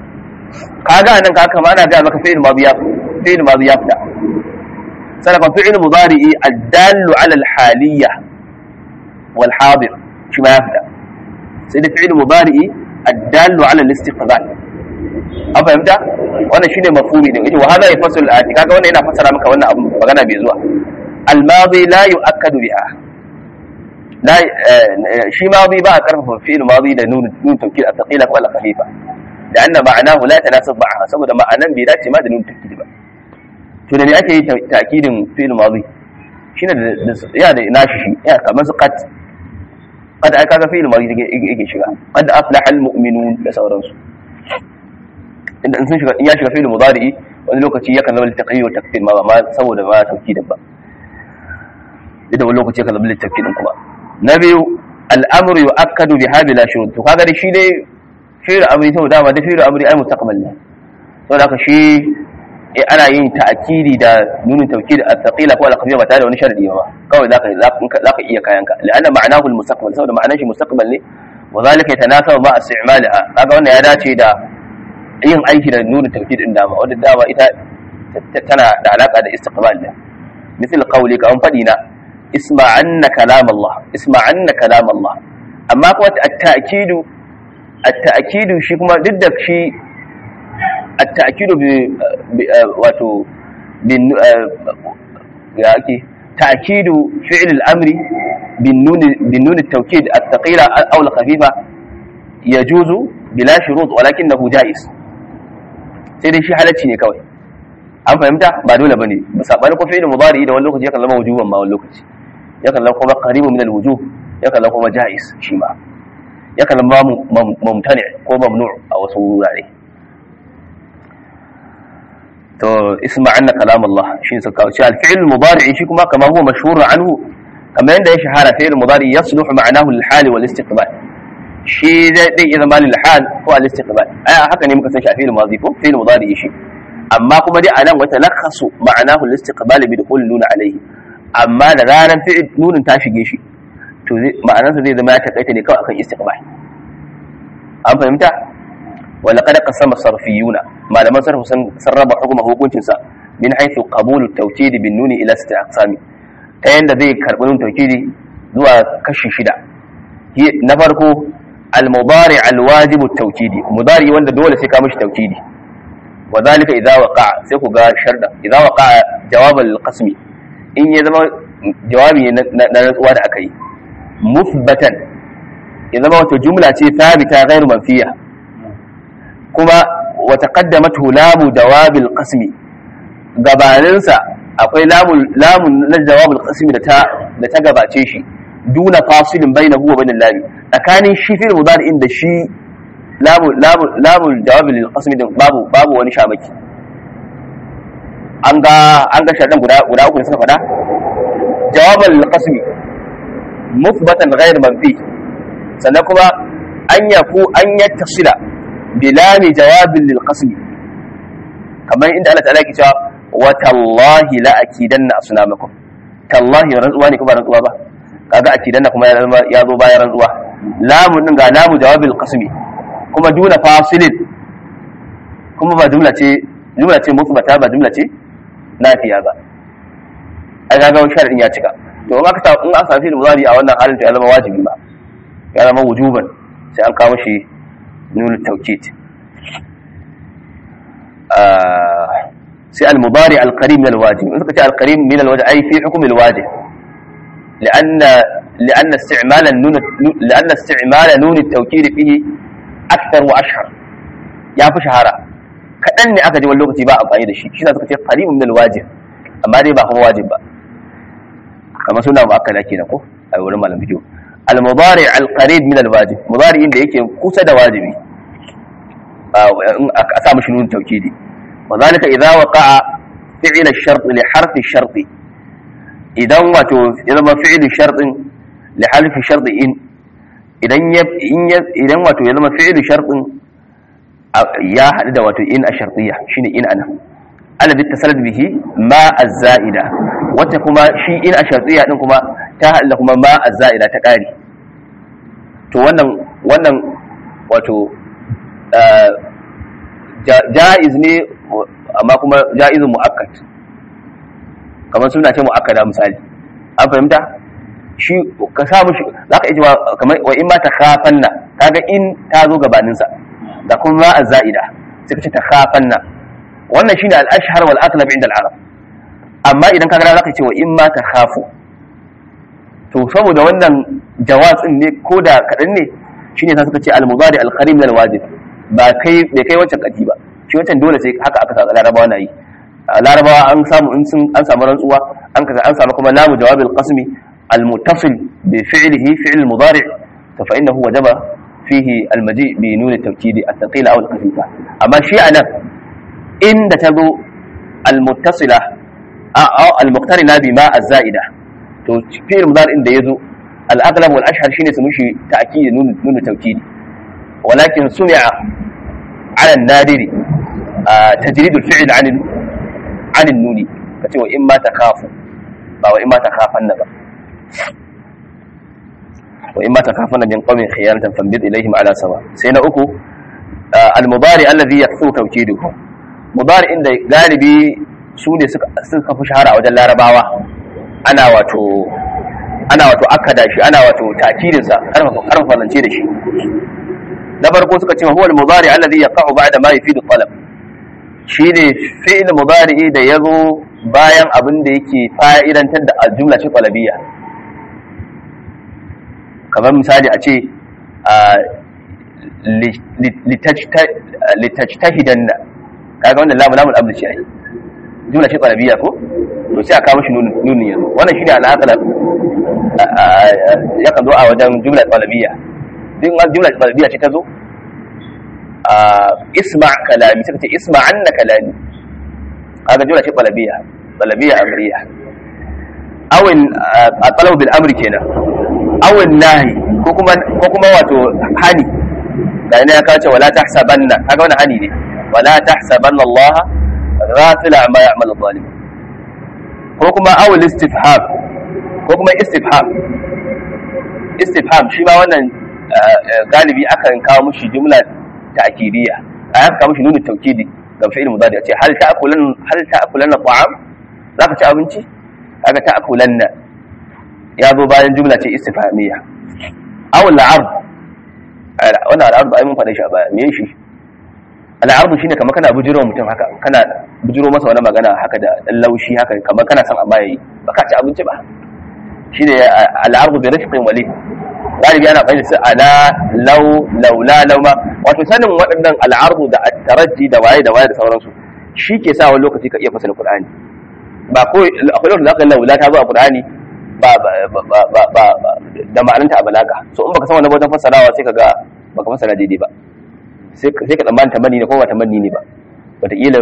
kaga nan ka kama ana ga maka fi'il madi ya fita sannan kan fi'il mudari'i ad-dallu 'ala al-haliyya wal hadir shi ma ya fita sai da fi'il mudari'i ad-dallu 'ala al-istiqbal an fahimta wannan shine mafhumi din wa hada yafassul al-ati kaga wannan yana fassara maka wannan abu magana bai zuwa al-madi la yu'akkadu biha la shi madi ba a karfafa fi'il madi da nun tawkid al-thaqila wal khafifa لأن معناه لا يتناسب معها saboda ma'anan bai dace ma da nun tawkid ba to da ne ake yi ta'kidin fi'il madi shine da ya da nashi ya kamar su qad ai kaga fi'il madi yake shiga qad aflaha al-mu'minun da sauransu inda sun shiga in ya shiga fi'il mudari wani lokaci yakan zama litaqi wa takfir ma saboda ba tawkidin ba idan wani lokaci yakan zama litaqidin kuma na biyu al-amru yu'akkadu biha bila shurut to kaga shi ne fi'il amri saboda dama da fi'il amri ai mustaqbal ne saboda haka shi ana yin ta'kidi da nunin tawkid al-thaqila ko al-khafifa ba tare da wani sharadi ba kawai zaka iya kayanka la'anna ma'anahu al-mustaqbal saboda ma'anar shi mustaqbal ne wa zalika yatanasabu ma'a isti'malaha kaga wannan ya dace da yin aiki da nunin tawkid din dama wanda dama ita tana da alaka da istiqbal ne misal qawli ka an fadina isma'anna kalam Allah amma kuma at-ta'kidu shi kuma duk da shi at-ta'kidu wato ya ake ta'kidu fi'l al-amri bin nun at-tawkid at-thaqila aw al-khafifa yajuzu bila shurut walakinahu jaiz sai dai shi halacci ne kawai an fahimta ba dole bane musabani ko fi'l mudari da wani lokaci yakan zama wujuban ma wani lokaci yakan zama kuma qaribun min al-wujub yakan zama kuma jaiz shi ma yakan zama mumtani ko mamnu' a wasu wurare to isma anna kalam Allah shi suka ce al-fi'l mudari shi kuma kama huwa mashhur anhu kamar yanda ya shahara fi'l mudari yasluhu ma'nahu lil-hal wal-istiqbal shi zai iya zama lil-hal ko al-istiqbal haka ne muka san shi a fi'l madi ko fi'l mudari shi amma kuma dai anan wata lakhasu ma'anahu al-istiqbal bi dukhul nun alayhi amma da ranar fi'il nunin ta shige shi to ma'anarsa zai zama ya takaita ne kawai akan istiqbal an fahimta wala qad qasama sarfiyuna malaman sarfu sun sarraba hukuncin sa min haythu qabul at-tawkid bin nun ila aqsami ta yanda zai karbi nun tawkidi zuwa kashi shida na farko al-mudari al-wajib at-tawkidi mudari wanda dole sai ka mishi tawkidi وذلك إذا وقع سيكو قال شردا إذا وقع جواب القسم إن يزم جوابي نرسوان أكي مثبتا إذا ما جملة ثابتة غير منفية كما وتقدمته لام جواب القسم gabaninsa akwai lamun na jawabul qasmi da ta gabace shi duna fasilin bainahu wa bainal lam tsakanin shi fil mudari inda shi lamun jawabin lilqasmi din babu wani shamaki an ga sharɗan guda uku suka fada jawaban lilqasmi muthbatan ghayr manfi sannan kuma an yattasila bi lami jawabin lilqasmi kamar inda Allah ta'ala ke cewa wa tallahi la akidanna asnamakum tallahi rantsuwa ne kuma rantsuwa ba kaga akidanna kuma ya zo bayan rantsuwa lamun din ga lamu jawabil qasmi kuma duna fasilin kuma ba jumla ce musbata ba jumla ce nafiya ba ai ga sharadin ya cika to in aka samu fi'il mudari a wannan halin to ya zama wajibi ba ya zama wujuban sai an kawo shi nun tawkid sai al-mudari al-qarib min al-wajib in suka ce al-qarib min al-wajib ai fi hukm al-wajib لأن استعمال نون التوكيد فيه akthar wa ashhar ya fi shahara kadan ne aka ji wani lokaci ba amfani da shi shi suka ce qaribun min alwajib amma dai ba kuma wajib ba kamar suna muakkada kenan ko a wurin malam fiqh al-mudari al-qarib min al-wajib mudari inda yake kusa da wajibi a sa mishi nun tawkidi wa zalika idza waqa'a fi'l ash-shart li harf ash-shart idan wato ya zama fi'l ash-shart li harf ash-shart idan wato ya zama fi'l ash-shart ya hadu da wato in ash-shartiyya shine in ana alladhi tasallat bihi ma az-za'ida wata kuma shi in ash-shartiyya din kuma ta hada kuma ma az-za'ida ta kare to wannan wato ja'iz ne amma kuma ja'izun mu'akkad, kamar suna ce mu'akkada misali, an fahimta shi ka samu shi zaka iya cewa kamar wa in ma takhafanna, kaga in ta zo gabanin sa da kuma ma az-za'ida sai ka ce takhafanna, wannan shine al-ashhar wal aqlab inda al-arab. amma idan kaga zaka ce wa in ma takhafu, to saboda wannan jawazin ne ko da kadan ne shine sai suka ce al-mudari al-qarib min al-wajib, bai kai wancan kati ba, shi wancan dole sai haka aka saka larabawa na yi. larabawa an samu an samu rantsuwa an samu kuma lamu jawabil qasmi al-muttasil bi fi'lihi fi'l al-mudari fa innahu wajaba fihi al-maji bi nun at-tawkid at-thaqila aw al-khafifa. amma shi anan inda tazo al-muttasila aw al-muqtarina bima az-za'ida, to fi'l mudari inda yazo al-aghlab wal ashhar shine su mushi ta'kid nun at-tawkid, walakin sumi'a ala an-nadiri tajrid al-fi'l 'an an-nuni, kace wa imma takhafu ba wa imma takhafanna ba. wa imma takhafanna min qawmin khiyanatan fambid ilayhim ala sawa. sai na uku al-mudari alladhi yaqtu tawkiduhu, mudari inda galibi su ne suka fi shahara a wajen larabawa, ana wato akada shi, ana wato takidin sa, karfafa lance da shi. na farko suka ce huwa al-mudari alladhi yaqa'u ba'da ma yufidu talab, shine fi'il mudari da yazo bayan abin da yake fa'idantar da al-jumla ce talabiyya. kamar misali a ce litajtahidanna, kaga wannan lamul amr ce ai jumla ce talabiyya ko, to sai aka mishi nunin yanzu. wannan shine al-aqla yakan zo a wajen jumla talabiyya. din jumla talabiyya ce ta zo isma' kalami, sai ka ce isma'anna kalami, kaga jumla ce talabiyya amriya. awin talab bil amri kenan, awin nahi ko kuma wato hani, da ina ya kace wala tahsabanna, kaga wannan hani ne, wala tahsabanna Allah ghafila amma ya'malu zalim. ko kuma awil istifham, ko kuma istifham shi ma wannan galibi akan kawo mushi jumla ta'kidiyya, aka kawo mushi nunu tawkidi ga fi'il mudari, ce hal ta'kulanna ta'am, zaka ci abinci, kaga ta'kulanna ya zo bayan jumla ce istifhamiyya. aw al-'ard, wannan al-'ard ai mun faɗa shi a baya, me shi al-'ard shine kamar kana bujiro mutum haka, kana bujiro masa wani magana haka da dan laushi haka, kamar kana son amma yayi baka ci abinci ba, shine al-'ard bi rifqin wali. galibi ana fahimta su ala laula lauma, wato sanin waɗannan al'arbu da at-taraji da waye da sauransu shi ke sa wani lokaci ka iya fasala Qur'ani. ba ko akwai lokacin da zaka laula ta zo a Qur'ani ba da ma'ananta a balaga, so in baka san wannan wajen fasalawa sai kaga baka fasala daidai ba, sai ka tsammani tamanni ne ko ba tamanni ne ba, wataƙila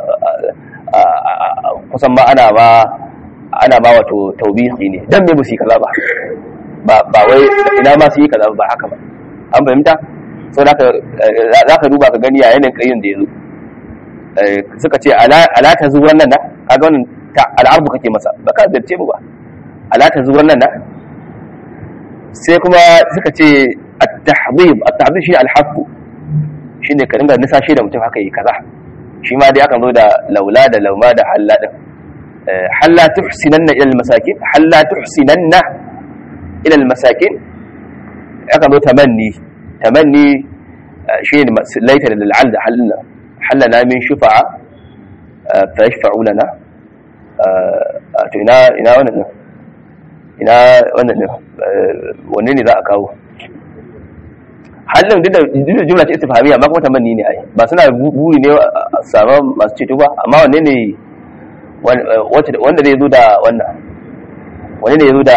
kusan ma ana ba wato taubihi ne, dan me musu kaza ba wai ina ma su yi kaza ba haka ba, an fahimta. so za ka duba ka gani yayin kayyun da yazo suka ce ala ta zuwan nan da kaga wannan al'arbu kake masa, baka zarce mu ba, ala ta zuwan nan da. sai kuma suka ce at-tahdhib shi al-hafu, shine ka dinga nisashe da mutum haka yi kaza, shi ma dai akan zo da laula da lauma da halla din. halla tuhsinanna ila al-masakin, halla tuhsinanna ila al-masakin, akan zo tamanni shi ne laita da la'al da hallana min shufa'a fa yashfa'u lana. to ina wannan ne wanne ne za a kawo halin duk da jumla ce istifhamiyya amma kuma tamanni ne ai, ba suna buri ne a samu masu ceto ba, amma wanne ne wanda zai zo da wannan, wanne ne ya zo da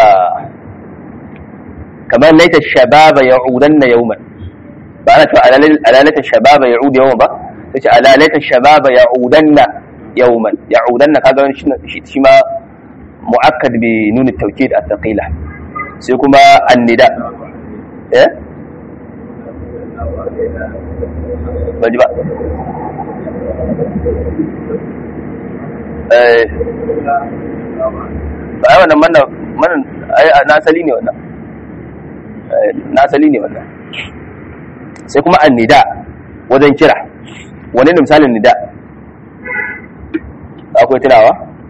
kamar laita shababa ya'udanna yawman, ba ana cewa alalata shababa ya'ud yawman ba, sai ce alalata shababa ya'udanna yawman. ya'udanna kaga shi ma mu'akkad bi nun at-tawkid at-thaqila. sai kuma an-nida baji ba ba wannan man ai na asali ne wannan, sai kuma annida wajen kira, wani ne misalin nida akwai tunawa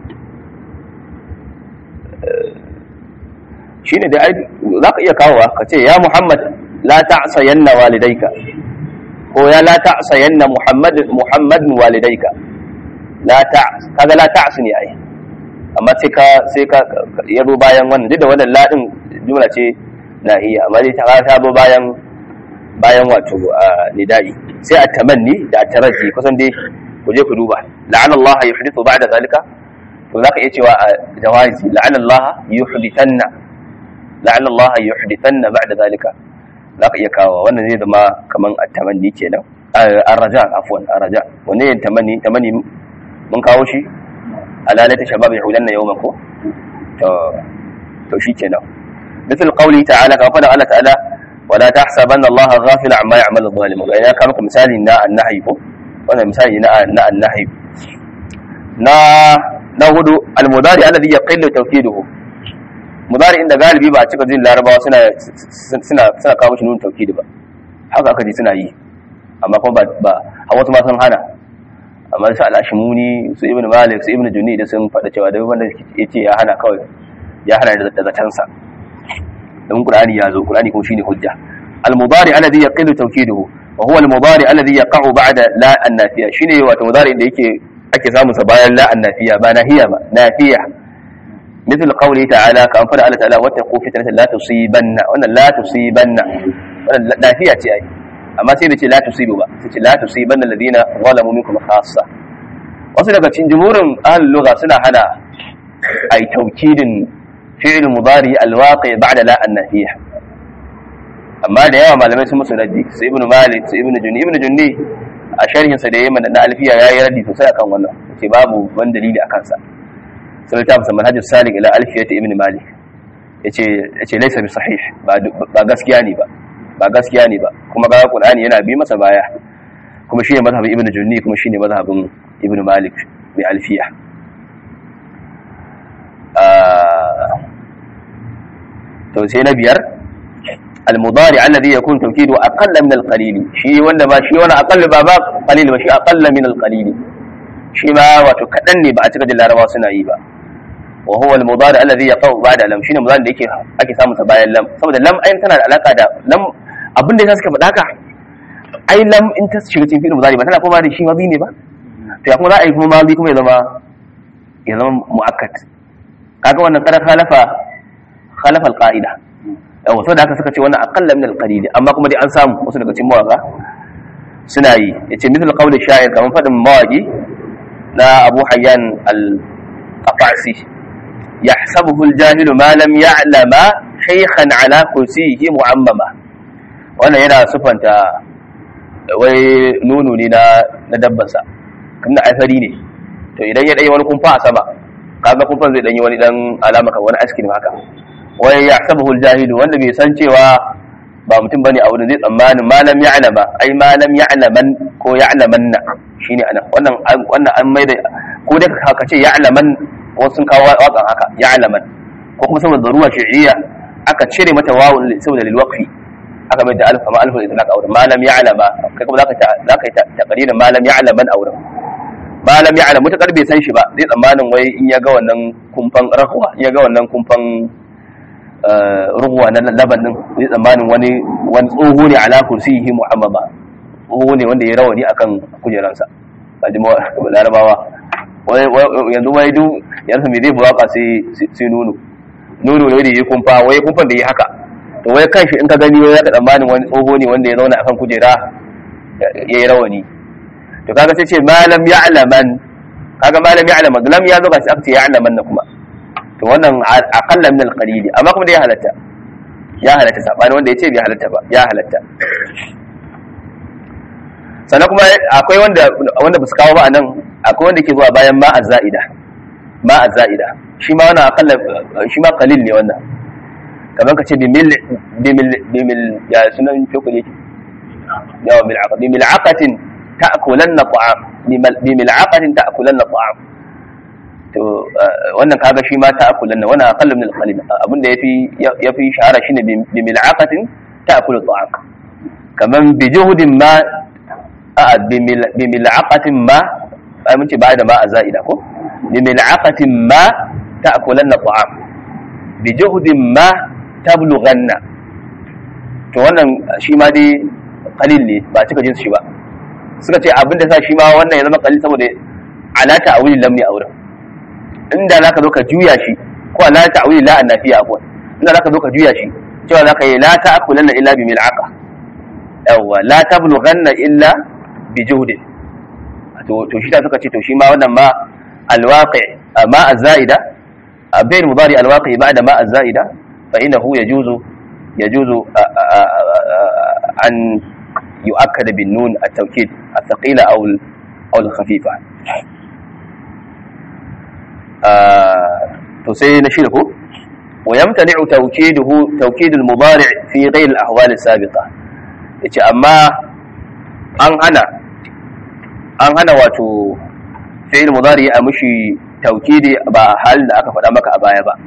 shine da za ka iya kawowa ka ce ya Muhammad la ta'sayanna walidayka ko ya la ta'sayanna Muhammadun walidayka la ta's kaga la ta's ne ai amma sai ka yabo bayan wannan duk da wannan la din jumla ce nahiya amma dai ta zo bayan wato nidai sai at-tamanni da at-taraji kusan dai ku je ku duba la'ana Allah yuhdithu ba'da zalika to zaka iya cewa jawazi la'ana Allah yuhdithanna ba'da zalika zaka iya kawo wannan zai zama kaman at-tamanni kenan ar-raja afwan ar-raja wannan tamanni mun kawo shi alalata shabab yahudanna yawman ko to shikenan مثل قوله تعالى كما قال الله تعالى ولا تحسبن الله غافلا عما يعمل الظالمون يعني كما مثالي نا النهي ko wannan misali na annahi na hudu almudari alladhi yaqillu tawkiduhu mudari inda galibi ba a cika jin larabawa suna kawo shi nun tawkid ba haka aka ji suna yi amma kuma ba a wasu ma sun hana amma su al-ashmuni su ibnu malik su ibnu junni da sun faɗa cewa da wanda yace ya hana kawai ya hana da zatansa dan qur'ani ya zo qur'ani kuma shine hujja al-mudari alladhi yaqillu tawkiduhu wa huwa al-mudari alladhi yaqa'u ba'da la an-nafiya shine wato mudari da ake samun sa bayan la an-nafiya ba nahiya ba nafiya مثل قوله تعالى كان فعل الله تعالى واتقوا فتنة لا تصيبن wannan la tusibanna wannan nafiya ce ai amma sai da ce la tusibu ba sai ce la tusibanna alladhina zalamu minkum khassa wasu daga cikin jumhurin ahlul lugha suna hana ai taukidin fi'l mudari al-waqi ba'da la an-nafiya amma da yawa malamai sun musu raddi sai ibnu malik sai ibnu junni a sharhin sa da yayin na alfiya yayi raddi sosai akan wannan yace babu wani dalili akan sa sai ta musamman hajjus salik ila alfiyat ibn malik yace laysa bi sahih ba gaskiya ne ba kuma ga qur'ani yana bi masa baya kuma shine mazhabin ibn junni kuma shine mazhabin ibn malik bi alfiya to sai na biyar al-mudari alladhi yakun tawkidu aqalla min al-qalil shi wanda ba shi wani aqall ba qalil ba shi aqalla min al-qalil shi ma wato kadan ne ba a cika da larabawa suna yi ba wa huwa al-mudari alladhi yaqau ba'da lam shine mudari da yake ake samun sa bayan lam saboda lam ayin tana da alaka da lam abin da yasa suka faɗa ka ai lam in ta shiga cikin fi'il mudari ba tana kuma da shi mazi ne ba to ya kuma za a yi kuma mazi kuma ya zama muakkad kaga wannan kada khalafa al-qa'ida yawa saboda haka suka ce wannan aqalla min al-qalil amma kuma dai an samu wasu daga cikin mawaka suna yi yace misal qawli sha'ir kaman fadin mawaki na Abu Hayyan al-Qafasi yahsabuhu al-jahilu ma lam ya'lama shaykhan ala kursiyihi mu'ammama wannan yana sufanta wai nono ne na dabbansa kuma aifari ne to idan ya dai wani kumfa a sama kaga kumfan zai danyi wani dan alama kan wani ice cream haka wai yahsabuhu al-jahilu wanda bai san cewa ba mutum bane a wurin zai tsammanin malam ya'lama ai malam ya'laman ko ya'lamanna shine ana wannan an maida ko da ka ce ya'laman wasu sun kawo wakan haka ya'laman ko kuma saboda daruwa shi'iyya aka cire mata wawun saboda lil waqfi aka mai da alif amma alif itlaq a wurin malam ya'lama kai kuma zaka yi taqririn malam ya'laman a wurin malam ya'lam mutakar bai san shi ba zai tsammanin wai in ya ga wannan kumfan rahwa ya ga wannan kumfan ruwa na laban din zai tsammanin wani tsoho ne ala kursiyihi muhammama tsoho ne wanda ya rawani akan kujeransa kaji larabawa yanzu wai duk yanzu me zai buwaka sai nono ne da ya kumfa wai kumfan da ya haka to wai kanshi in ka gani wai ka tsammanin wani tsoho ne wanda ya zauna akan kujera ya yi rawani to kaga sai ce malam ya'laman kaga malam ya'laman lam ya zo ga sai aka ce ya'laman na kuma to wannan aqalla min al-qalili amma kuma dai ya halatta sabani wanda yace bai halatta ba ya halatta sannan kuma akwai wanda ba su kawo ba anan akwai wanda ke zuwa bayan ma az-za'ida shi ma wannan aqalla shi ma qalil ne wannan kamar ka ce bimil ya sunan cokali yawa bil aqatin ta'kulanna ta'am bimil'aqatin ta'kulanna ta'am to wannan kaga shi ma ta'kulanna wannan aqall min al-qalil abinda yafi shahara shine bimil'aqatin ta'kulu ta'am kaman bi juhdin ma bimil'aqatin ma ai mun ce ba da ma a za'ida ko bimil'aqatin ma ta'kulanna ta'am bi juhdin ma tablughanna. to wannan shi ma dai qalil ne ba cika jin shi ba. suka ce abin da sa shi ma wannan ya zama qalil saboda ala ta'wil lam ne a wurin. inda zaka zo ka juya shi ko ala ta'wil la annafiya akwai inda zaka zo ka juya shi cewa zaka yi la ta'kulanna illa bimil'aqa yawwa la tablughanna illa bi juhdin. to shi ta suka ce to shi ma wannan ma alwaqi ma az-za'ida bain mudari alwaqi ba'da ma az-za'ida fa innahu yajuzu an yu'akkada bin nun at-tawkid ath-thaqila aw al-khafifa. to sai na shirku wa yamtani'u tawkid al-mudari' fi ghayr al-ahwal as-sabiqa. yace amma an hana wato fi'il mudari a mushi taukidi ba halin da aka faɗa maka a baya ba.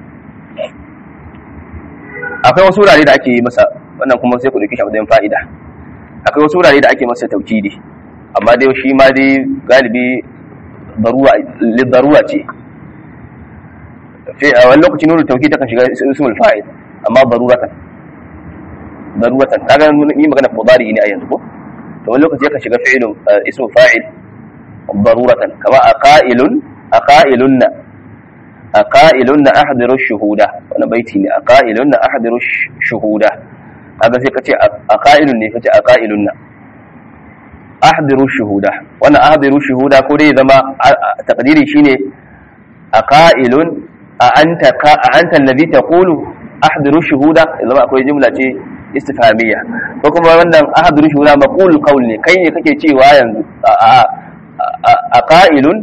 akwai wasu wurare da ake yi masa wannan kuma sai ku dauki shi a matsayin fa'ida. akwai wasu wurare da ake masa taukidi amma dai shi ma dai galibi darura ce. a wani lokacin nuru taukidi ta kan shiga ismul fa'il amma daruratan kaga ni magana mudari ne a yanzu ko to wani lokaci yakan shiga fi'ilun ismul fa'il daruratan kama aqailunna ahdiru shuhuda wannan baiti ne aqailunna ahdiru shuhuda kaga sai kace aqailun ne kace aqailunna ahdiru shuhuda wannan ahdiru shuhuda ko dai zama taqdiri shine aqailun anta alladhi taqulu ahdiru shuhuda zama akwai jumla ce istifhamiyya ko kuma wannan ahdiru shuhuda maqul qawl ne kai ne kake cewa yanzu aqailun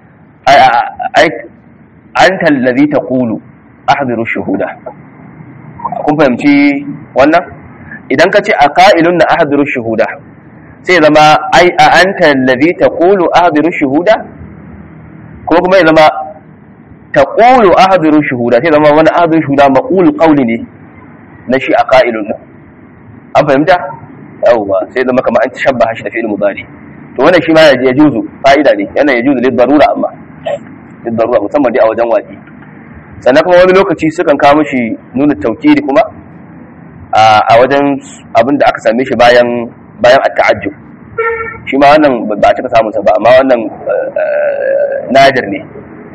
ai anta alladhi taqulu ahdiru shuhuda. kun fahimci wannan idan ka ce aqailun na ahdiru shuhuda sai zama ai anta alladhi taqulu ahdiru shuhuda ko kuma ya zama taqulu ahdiru shuhuda sai zama wani ahdiru shuhuda maqul qawli ne na shi aqailun an fahimta yawwa sai zama kamar an tashabbaha shi da fi'il mudari. to wannan shi ma ya juzu fa'ida ne yana ya juzu lid darura amma lid darura musamman dai a wajen waki. sannan kuma wani lokaci sukan kawo mishi nuna taukidi kuma a wajen abin da aka same shi bayan at-ta'ajjub. shi ma wannan ba a cika samun sa ba amma wannan nadir ne.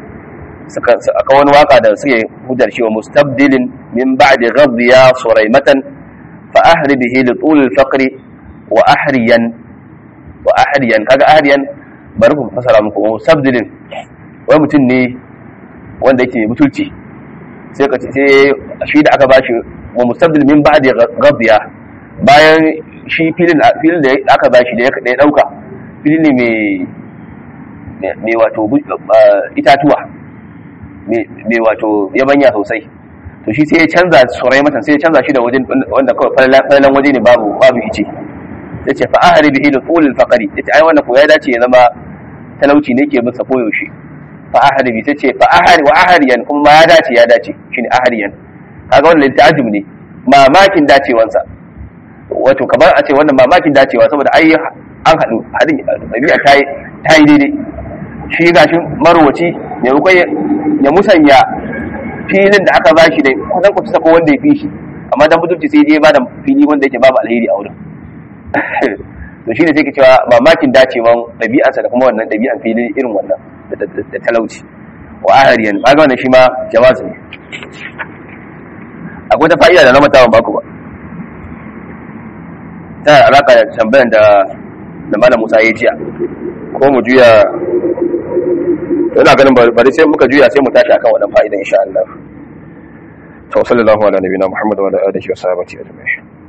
aka wani waka da suke hujjar shi wa mustabdilin min ba'di ghadhiya suraymatan fa ahri bihi li tul al-faqri wa ahriyan kaga ahriyan bari ku fasara muku mustabdilin wai mutum ne wanda yake mutulci sai ka ce shi da aka bashi wa mustabdil min ba'di ghadhiya bayan shi filin da aka bashi da ya dauka fili ne mai wato itatuwa mai wato yabanya sosai to shi sai ya canza surai matan sai ya canza shi da wajen wanda kawai falalan waje ne babu ice sai ce fa ahri bihi li tulil faqri yace ai wannan ko ya dace ya zama talauci ne ke masa koyaushe fa ahri bi sai ce fa ahri wa ahriyan kuma ya dace shine ahriyan kaga wannan ta'ajjub ne mamakin dacewansa wato kamar a ce wannan mamakin dacewa saboda ai an hadin dabi'a ta yi daidai shi gashin marwaci ne ko ya musanya filin da aka bashi da kusan ku sako wanda ya fi shi amma dan budurci sai dai ba da fili wanda yake babu alheri a wurin to shine sai ke cewa mamakin dacewan dabi'arsa da kuma wannan dabi'an filin irin wannan da talauci wa ahariyan kaga wannan shi ma jawazi ne. akwai ta fa'ida da na matawa baku ba ta alaka da tambayan da malam Musa ya jiya ko mu juya ina ganin bari sai muka juya sai mu tashi akan wannan fa'idan insha Allah. To sallallahu ala nabiyina Muhammad wa ala alihi wa sahbihi ajma'in.